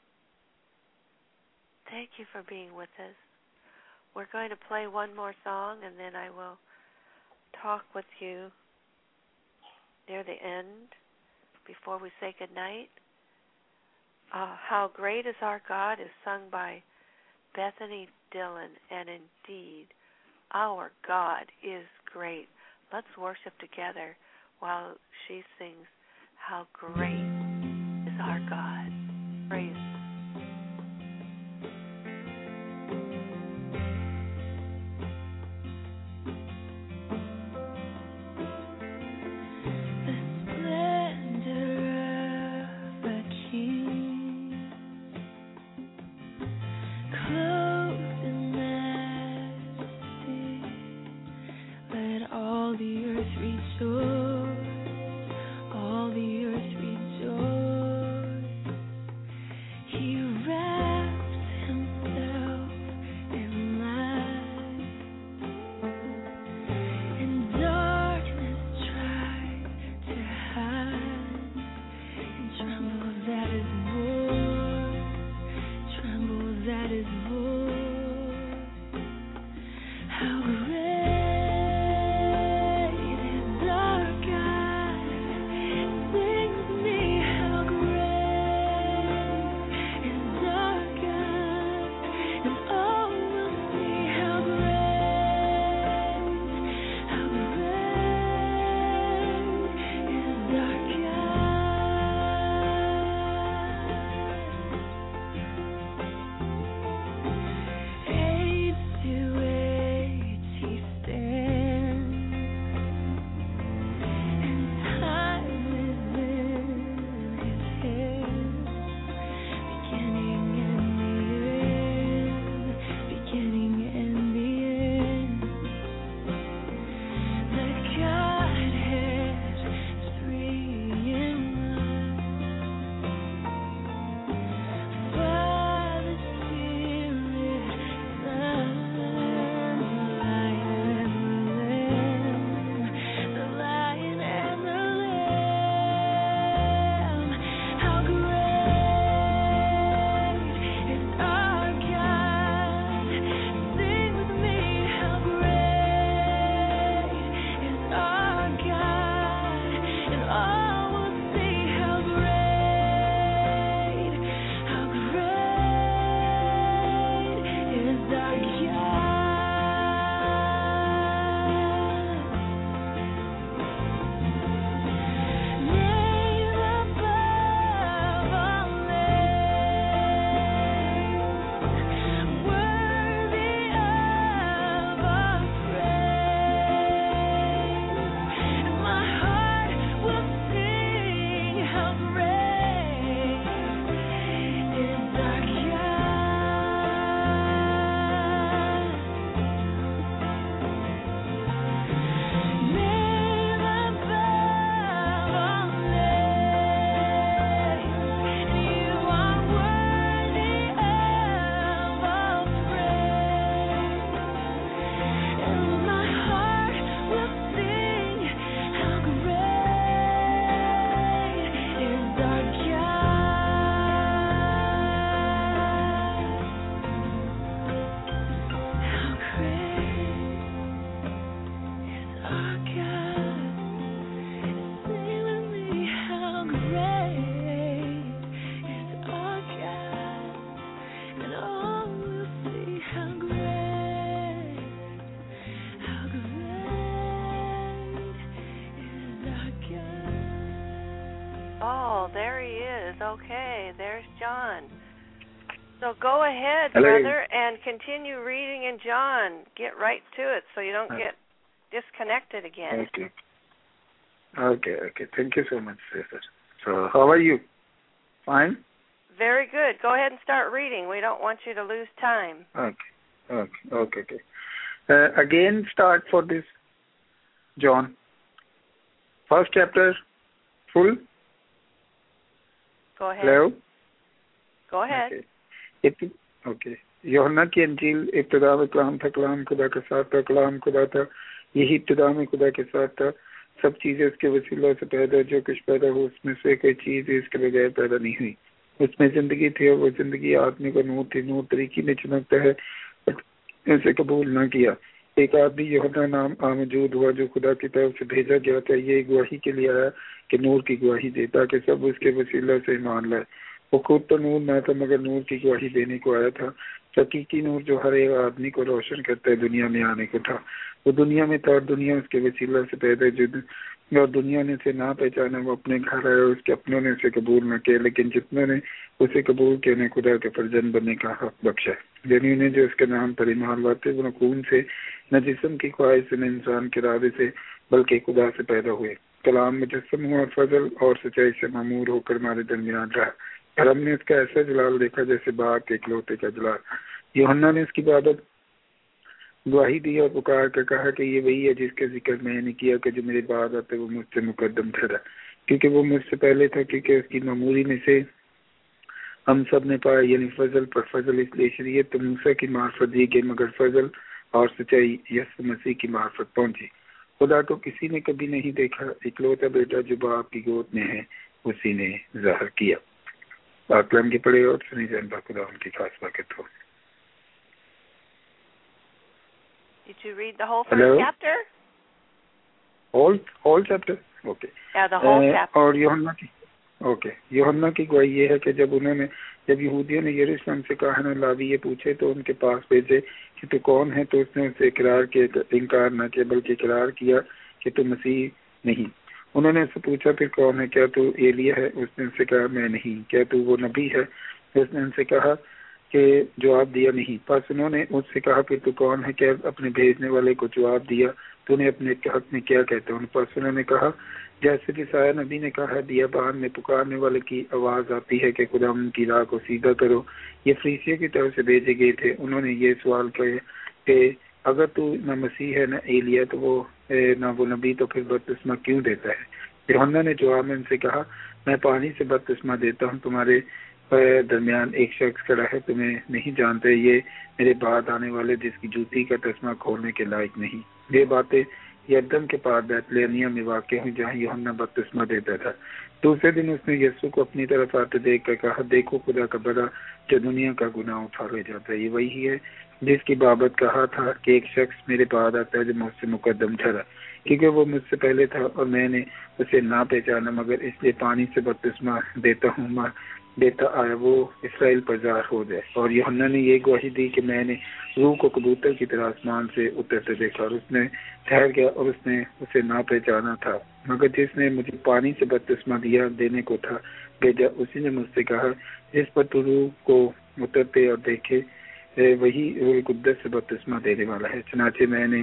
Thank you for being with us. We're going to play one more song, and then I will talk with you near the end before we say goodnight. Uh, How Great is Our God is sung by Bethany Dillon, and indeed, our God is great. Let's worship together while she sings, How Great is Our God. Praise there he is. Okay, there's John. So go ahead, Hello. brother, and continue reading in John. Get right to it so you don't get disconnected again. Okay. Okay, okay. Thank you so much, sister. So how are you? Fine? Very good. Go ahead and start reading. We don't want you to lose time. Okay, okay, okay. okay. Uh, again, start for this, John. First chapter, full. Go ahead. Hello? Go ahead. Okay. It, okay. یوحنا کی انجیل ابتدا میں کلام تھا, کلام خدا کے ساتھ تھا, کلام خدا تھا, یہی ابتدا میں خدا کے ساتھ تھا. سب چیزیں اس کے وسیلہ سے پیدا, جو کچھ پیدا ہو اس میں سے کوئی چیز اس کے بغیر پیدا نہیں ہوئی. اس میں زندگی تھی اور وہ زندگی آدمی کا نور تھی. نور طریقے میں چمکتا ہے, اسے قبول نہ کیا. ایک آدمی یوحنا نام موجود ہوا جو خدا کی طرف سے بھیجا گیا تھا. یہ گواہی کے لیے آیا کہ نور کی گواہی دے تاکہ سب اس کے وسیلہ سے ایمان لائے. وہ خود تو نور نہ تھا مگر نور کی گواہی دینے کو آیا تھا. حقیقی نور جو ہر ایک آدمی کو روشن کرتا ہے دنیا میں آنے کو تھا. وہ دنیا میں تھا اور دنیا اس کے وسیلہ سے پیدا جو اور دنیا نے اسے نہ پہچانا. وہ اپنے گھر آئے اور اس کے اپنوں نے اسے قبول نہ کیا, لیکن جتنوں نے اسے قبول کیا انہیں خدا کے فرزند بننے کا حق بخشا. یعنی انہیں جو اس کے نام پر ایمان لاتے وہ نہ خون سے نہ جسم کی خواہش سے نہ انسان کے ارادے سے بلکہ خدا سے پیدا ہوئے. کلام مجسم ہوا اور فضل اور سچائی سے معمور ہو کر ہمارے درمیان رہا, اور ہم نے اس کا ایسا جلال دیکھا جیسے باغ کے اکلوتے کا جلال. یوحنا نے اس کی بابت گواہی دی اور پکار کر کہا کہ یہ وہی ہے جس کا ذکر میں نے کیا کہ جو میرے بعد آتے وہ مجھ سے مقدم ٹھہرا, کیونکہ وہ مجھ سے پہلے تھا. کیونکہ اس کی معمولی میں سے ہم سب نے پایا, یعنی فضل پر فضل. اس لیے شریعت تو موسیٰ کی معرفت دی گئی مگر فضل اور سچائی یسوع مسیح کی معرفت پہنچی. خدا کو کسی نے کبھی نہیں دیکھا, اکلوتا بیٹا جو باپ کی گود میں ہے اسی نے ظاہر کیا. پاکلام کی پڑھے اور سنی جان با خدا ان کی خاص برکت ہو. Did you read the whole first Hello? chapter? All, all chapter? Okay. Yeah, the whole uh, chapter. اور یوحنا کی اوکے یوحنا کی گواہی یہ ہے کہ جب انہوں نے جب یہودیوں نے یروشلم سے کہا نہ لاوی یہ پوچھے تو ان کے پاس بھیجے کہ تو کون ہے, تو اس نے اسے اقرار کیا, انکار نہ کیا بلکہ اقرار کیا کہ تو مسیح نہیں. انہوں نے اس سے پوچھا پھر کون ہے, کیا تو ایلیا ہے؟ اس نے ان سے کہا میں نہیں. کیا تو وہ نبی ہے؟ اس نے ان سے کہا کہ جواب دیا نہیں. پس انہوں نے اس سے کہا پھر تو کون ہے؟ کیا اپنے بھیجنے والے کو جواب دیا تو انہیں اپنے حق میں کیا کہتے ہیں؟ پس انہوں نے کہا جیسے کہ سایہ نبی نے کہا بیابان میں پکارنے والے کی آواز آتی ہے کہ خدا ان کی راہ کو سیدھا کرو. یہ فریسیوں کی طرف سے بھیجے گئے تھے. انہوں نے یہ سوال کیا کہ اگر تو نہ مسیح ہے نہ ایلیا تو وہ نہ وہ نبی تو پھر بپتسمہ کیوں دیتا ہے؟ یوحنا نے جواب میں ان سے کہا میں پانی سے بپتسمہ دیتا ہوں, تمہارے درمیان ایک شخص کھڑا ہے تمہیں نہیں جانتے, یہ میرے بعد آنے والے جس کی جوتی کا تسمہ کھولنے کے لائق نہیں. یہ باتیں یردن کے پار بیت لہنیہ میں واقع ہوئی جہاں یوحنا بپتسمہ دیتا تھا. دوسرے دن اس نے یسوع کو اپنی طرف آتے دیکھ کر کہا دیکھو خدا کا بڑا جو دنیا کا گناہ اٹھا لے جاتا ہے. یہ وہی ہے جس کی بابت کہا تھا کہ ایک شخص میرے بعد آتا ہے جو مجھ سے مقدم ٹھہرا, کیونکہ وہ مجھ سے پہلے تھا اور میں نے اسے نہ پہچانا مگر اس لیے پانی سے بپتسمہ دیتا ہوں دیتا آیا وہ اسرائیل پر ظاہر ہو جائے. اور یوحنا نے یہ گواہی دی کہ میں نے روح کو کبوتر کی طرح آسمان سے اترتے دیکھا اور اس نے ٹھہر گیا اور اس نے اسے نہ پہچانا تھا مگر جس نے مجھے پانی سے بپتسمہ دیا دینے کو تھا بھیجا. اسی نے مجھ سے کہا جس پر تو روح کو اترتے اور دیکھے وہی روح القدس سے بپتسمہ دینے والا ہے. چنانچہ میں نے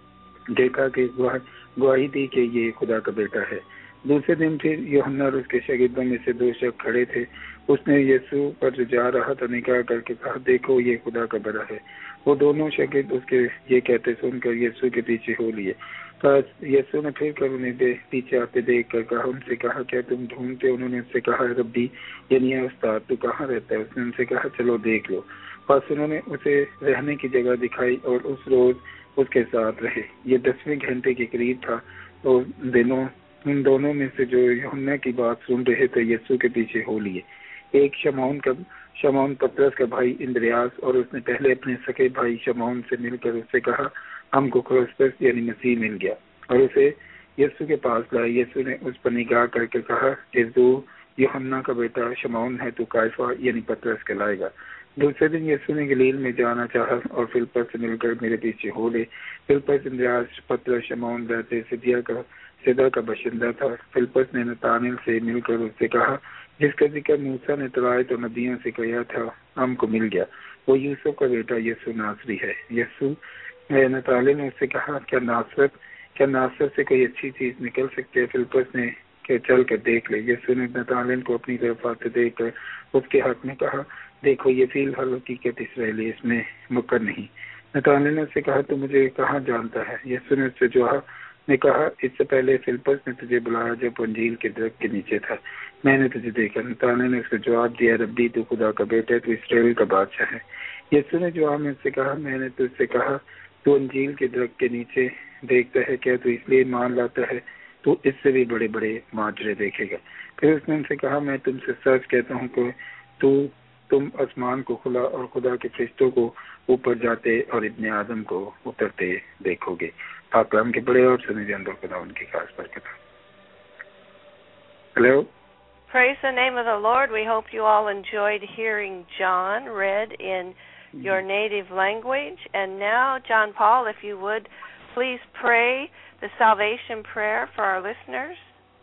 دیکھا کہ گواہی دی کہ یہ خدا کا بیٹا ہے. دوسرے دن پھر یوحنا اور اس کے شاگردوں میں سے دو شخص کھڑے تھے. اس نے یسوع پر جو جا رہا تھا نگاہ کر کے کہا دیکھو یہ خدا کا بڑا ہے. وہ دونوں شاگرد اس کے یہ کہتے سن کر یسوع کے پیچھے ہو لیے. بس یسوع نے پھر کر انہیں پیچھے آتے دیکھ کر کہا ان سے کہا کیا تم ڈھونڈتے؟ انہوں نے اس سے کہا ربی یعنی استاد تو کہاں رہتا ہے؟ اس نے ان سے کہا چلو دیکھ لو. بس انہوں نے اسے رہنے کی جگہ دکھائی اور اس روز اس کے ساتھ رہے. یہ دسویں گھنٹے کے قریب تھا اور دنوں ان دونوں میں سے جو یوحنا کی بات سن رہے تھے یسوع کے پیچھے ہو لیے. ایک شمعون کا شمعون پترس کا بھائی اندریاس اور اس نے پہلے اپنے سکے بھائی شمعون سے مل کر اس سے کہا ہم کو کرسپس یعنی مسیح مل گیا اور اسے یسوع کے پاس لائے. یسوع نے اس پر نگاہ کر کے کہا کہ تو یوحنا کا بیٹا شمعون ہے تو کائفہ یعنی پترس کہلائے گا. دوسرے دن یسوع نے گلیل میں جانا چاہا اور فلپس سے مل کر میرے پیچھے ہو لے. فلپس اندریاس پترس شمعون رہتے سدیا کا سدا کا باشندہ تھا. فلپس نے نتانیل سے مل کر اس سے کہا جس کا ذکر موسیٰ نے تورات اور نبیوں سے کیا تھا ہم کو مل گیا, وہ یوسف کا بیٹا یسوع ناصری ہے. یسوع نتانیل نے اس سے کہا کیا ناصرت کیا ناصرت سے کوئی اچھی چیز نکل سکتی ہے؟ فلپس نے کہ چل کر دیکھ لے. یسوع نے نتانیل کو اپنی طرف آتے دیکھ کر اس کے حق میں کہا دیکھو یہ فی الحال حقیقت اسرائیلی اس میں مکر نہیں. نتانیل نے اس سے کہا تو مجھے کہاں جانتا ہے؟ یسوع نے اس سے جواب نے کہا اس سے پہلے فلپس نے تجھے بلایا جب انجیل کے درخت کے نیچے تھا. मैंने तुझे देखा। नतानियल ने उसको जवाब दिया, रब्बी तू खुदा का बेटा है, तू इसराइल का बादशाह है। यीशु ने जवाब में से कहा, मैंने तुझसे कहा तू अंजीर के दरख्त के नीचे देखता है क्या? तू इसलिए मान लाता है? तू इससे भी बड़े बड़े माजरे देखेगा। फिर उसने उनसे कहा, मैं तुमसे सच कहता हूँ कि तू तुम आसमान को खुला और खुदा के फरिश्तों को ऊपर जाते और इब्ने आदम को उतरते देखोगे। पाकलाम के बड़े और सुने जानते खुदा उनकी खास बरकत। Hello. Praise the name of the Lord. We hope you all enjoyed hearing John read in your native language. And now, John Paul, if you would, please pray the salvation prayer for our listeners.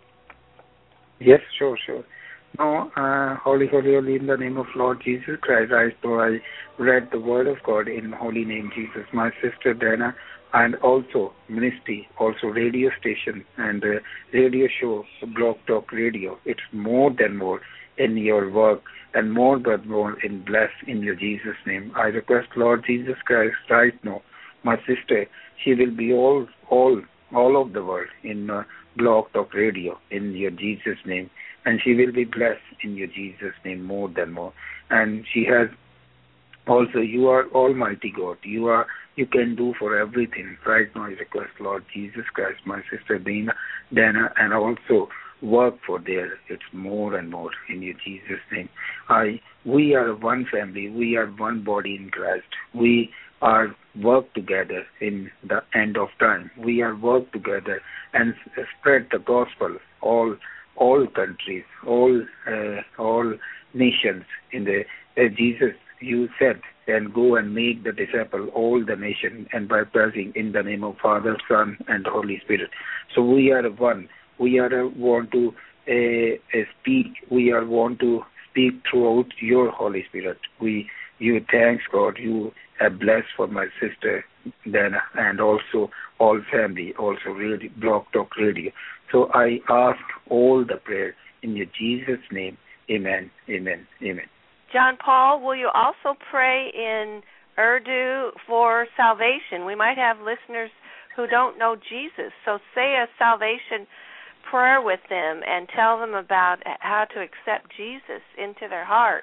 Yes, sure, sure. No, uh, holy, holy, holy, in the name of Lord Jesus Christ, I so I read the word of God in holy name Jesus. My sister Dana, and also ministry, also radio station and uh, radio show, Blog Talk Radio. It's more than more in your work and more but more in bless in your Jesus name. I request Lord Jesus Christ right now, my sister, she will be all, all, all of the world in uh, Blog Talk Radio in your Jesus name. And she will be blessed in your Jesus name more than more. And she has also, you are Almighty God. You are, you can do for everything. Right now I request Lord Jesus Christ, my sister Dana, Dana, and also work for there. It's more and more in your Jesus name. I, we are one family. We are one body in Christ. We are work together in the end of time. We are work together and spread the gospel all all countries, all uh, all nations. In the uh, Jesus, you said, and go and make the disciple all the nation, and baptizing in the name of Father, Son, and Holy Spirit. So we are one. We are uh, want to uh, uh, speak. We are want to speak throughout your Holy Spirit. We, you thanks God. You have blessed for my sister Dana, and also all family, also radio, Blog Talk Radio. So I ask all the prayer in your Jesus' name. Amen, amen, amen. John Paul, will you also pray in Urdu for salvation? We might have listeners who don't know Jesus. So say a salvation prayer with them and tell them about how to accept Jesus into their heart.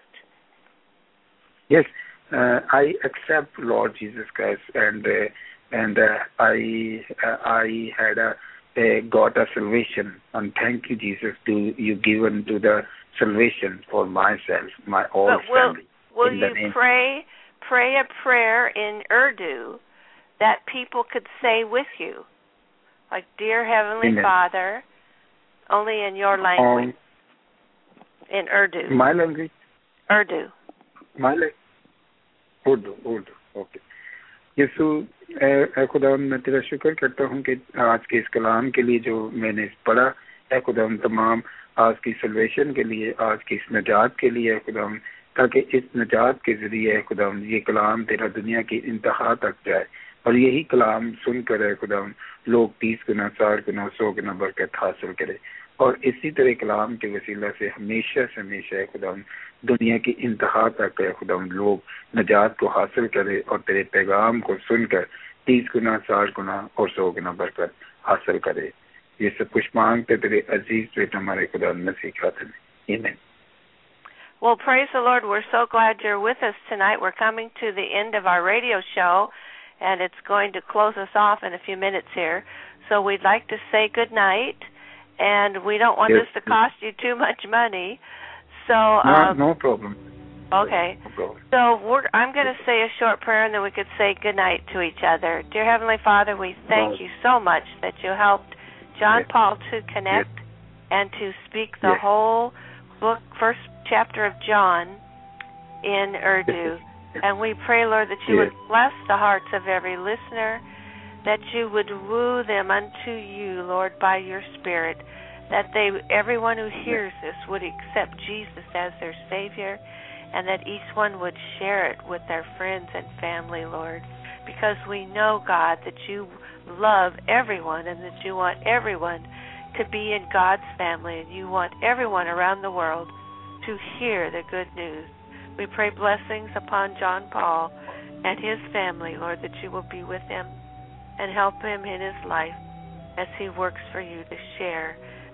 Yes, uh, I accept Lord Jesus Christ, and uh, and uh, I uh, I had a uh, got a salvation, and thank you, Jesus, to you given to the salvation for myself, my all but will, family. Will you name. pray pray a prayer in Urdu that people could say with you, like "Dear Heavenly Amen. Father," only in your language, um, in Urdu. My language. Urdu. My language. Urdu. Urdu. Okay. यीशु ए खुदा मैं तेरा शुक्र करता हूँ कि आज के इस कलाम के लिए जो मैंने पढ़ा है खुदा तमाम आज की सल्वेशन के लिए, आज की इस नजात के लिए खुदा, ताकि इस नजात के जरिए खुदा ये कलाम तेरा दुनिया की इंतहा तक जाए और यही कलाम सुनकर है खुदा लोग तीस गुना, साठ गुना, सौ गुना बरकत हासिल करें और इसी तरह कलाम के वसीला से हमेशा से हमेशा है खुदा दुनिया की इंतहा तक है खुदा लोग नजात को हासिल करें और तेरे पैगाम को सुनकर तीस गुना, साठ गुना और सौ गुना बरकत हासिल करे। ये सब कुछ मांगते तेरे अजीज बेटा हमारे खुदा मसीह खातिर में। आमीन। Well, praise the Lord. We're so glad you're with us tonight. We're coming to the end of our radio show, and it's going to close us off in a few minutes here. So we'd like to say good night, and we don't want yes. this to cost you too much money. So no, um, no problem. Okay. No problem. So we're, I'm going to say a short prayer, and then we could say good night to each other. Dear Heavenly Father, we thank you so much that you helped John yes. Paul to connect yes. and to speak the yes. whole book, first chapter of John in Urdu. And we pray, Lord, that you yes. would bless the hearts of every listener, that you would woo them unto you, Lord, by your Spirit, that they, everyone who hears this would accept Jesus as their Savior, and that each one would share it with their friends and family, Lord, because we know, God, that you love everyone and that you want everyone to be in God's family, and you want everyone around the world to hear the good news. We pray blessings upon John Paul and his family, Lord, that you will be with him and help him in his life as he works for you to share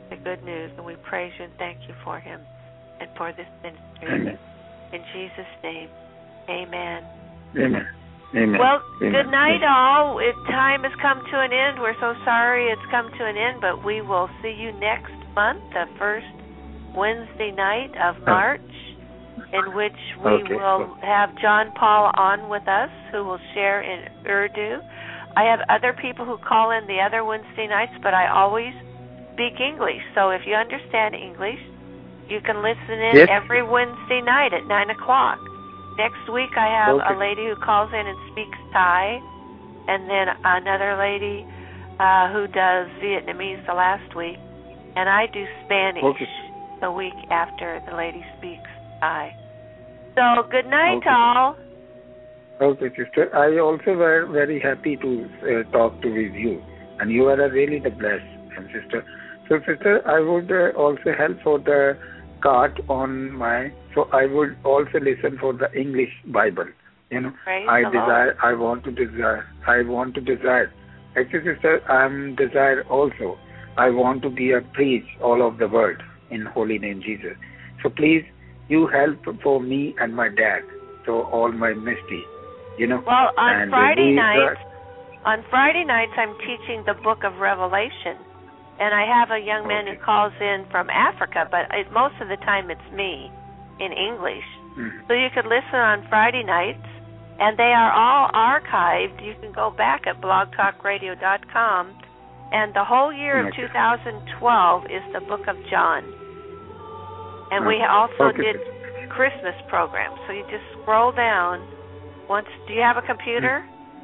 the good news, and we praise you and thank you for him and for this ministry. Amen. In Jesus' name, amen. Amen. Amen. Well, Amen. good night, all. It, time has come to an end. We're so sorry it's come to an end, but we will see you next month, the first Wednesday night of March, in which we Okay. will have John Paul on with us, who will share in Urdu. I have other people who call in the other Wednesday nights, but I always speak English. So if you understand English, you can listen in Yes. every Wednesday night at nine o'clock. Next week I have Okay. a lady who calls in and speaks Thai, and then another lady uh, who does Vietnamese the last week, and I do Spanish Okay. the week after the lady speaks Thai. So good night, Okay. all. Okay, sister. I also were very happy to uh, talk to with you, and you are a really the blessed and sister. So, sister, I would uh, also help for the card on my. So I would also listen for the English Bible. You know, Praise I the desire. Lord. I want to desire. I want to desire. Actually, sister, I'm desire also. I want to be a preach all of the world in holy name Jesus. So please, you help for me and my dad. So all my misty. You know. Well, on and Friday we, nights, on Friday nights, I'm teaching the Book of Revelation, and I have a young man Okay. who calls in from Africa, but it, most of the time it's me in English. Mhm. So you could listen on Friday nights, and they are all archived. You can go back at blog talk radio dot com, and the whole year of Okay. two thousand twelve is the Book of John. And we Okay. also Okay, did sister. Christmas programs. So you just scroll down. Once, do you have a computer?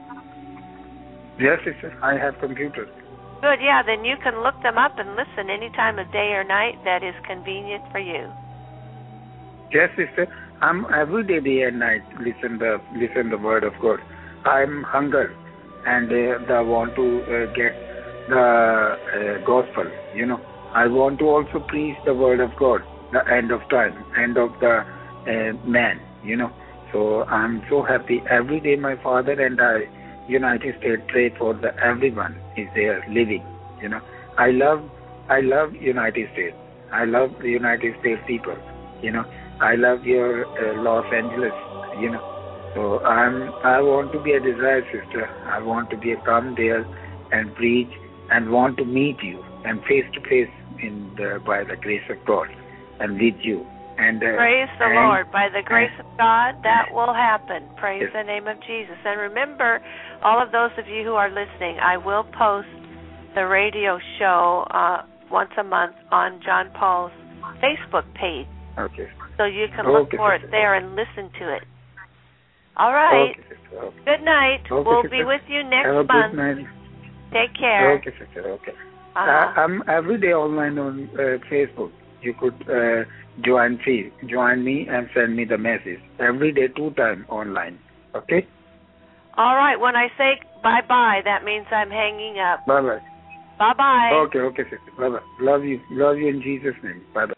Yes, sister. I have computer. Good, yeah, then you can look them up and listen any time of day or night that is convenient for you. Yes, sister. I'm every day, day and night listen the listen the word of God. I'm hunger, and uh, I want to uh, get the uh, gospel. You know, I want to also preach the word of God. The end of time, end of the uh, man. You know, so I'm so happy every day. My father and I, United States, pray for the everyone is there living. You know, I love I love United States. I love the United States people. You know, I love your uh, Los Angeles. You know, so I'm I want to be a desired sister. I want to be a come there and preach and want to meet you and face to face in the by the grace of God and with you. And uh, Praise the and, Lord. By the grace of God, that will happen. Praise Yes. the name of Jesus. And remember, all of those of you who are listening, I will post the radio show uh, once a month on John Paul's Facebook page. Okay. So you can look Okay, for it sister. there and listen to it. All right. Okay, sister. Okay. Good night. Okay, we'll sister. be with you next Have a month. good night. Take care. Okay, sister. Okay. Uh-huh. Uh, I'm every day online on uh, Facebook. You could uh, join me, join me and send me the message every day, two times online. Okay. All right. When I say bye-bye, that means I'm hanging up. Bye bye. Bye-bye. Okay, okay, sister. Bye bye. Love you, love you in Jesus' name. Bye bye.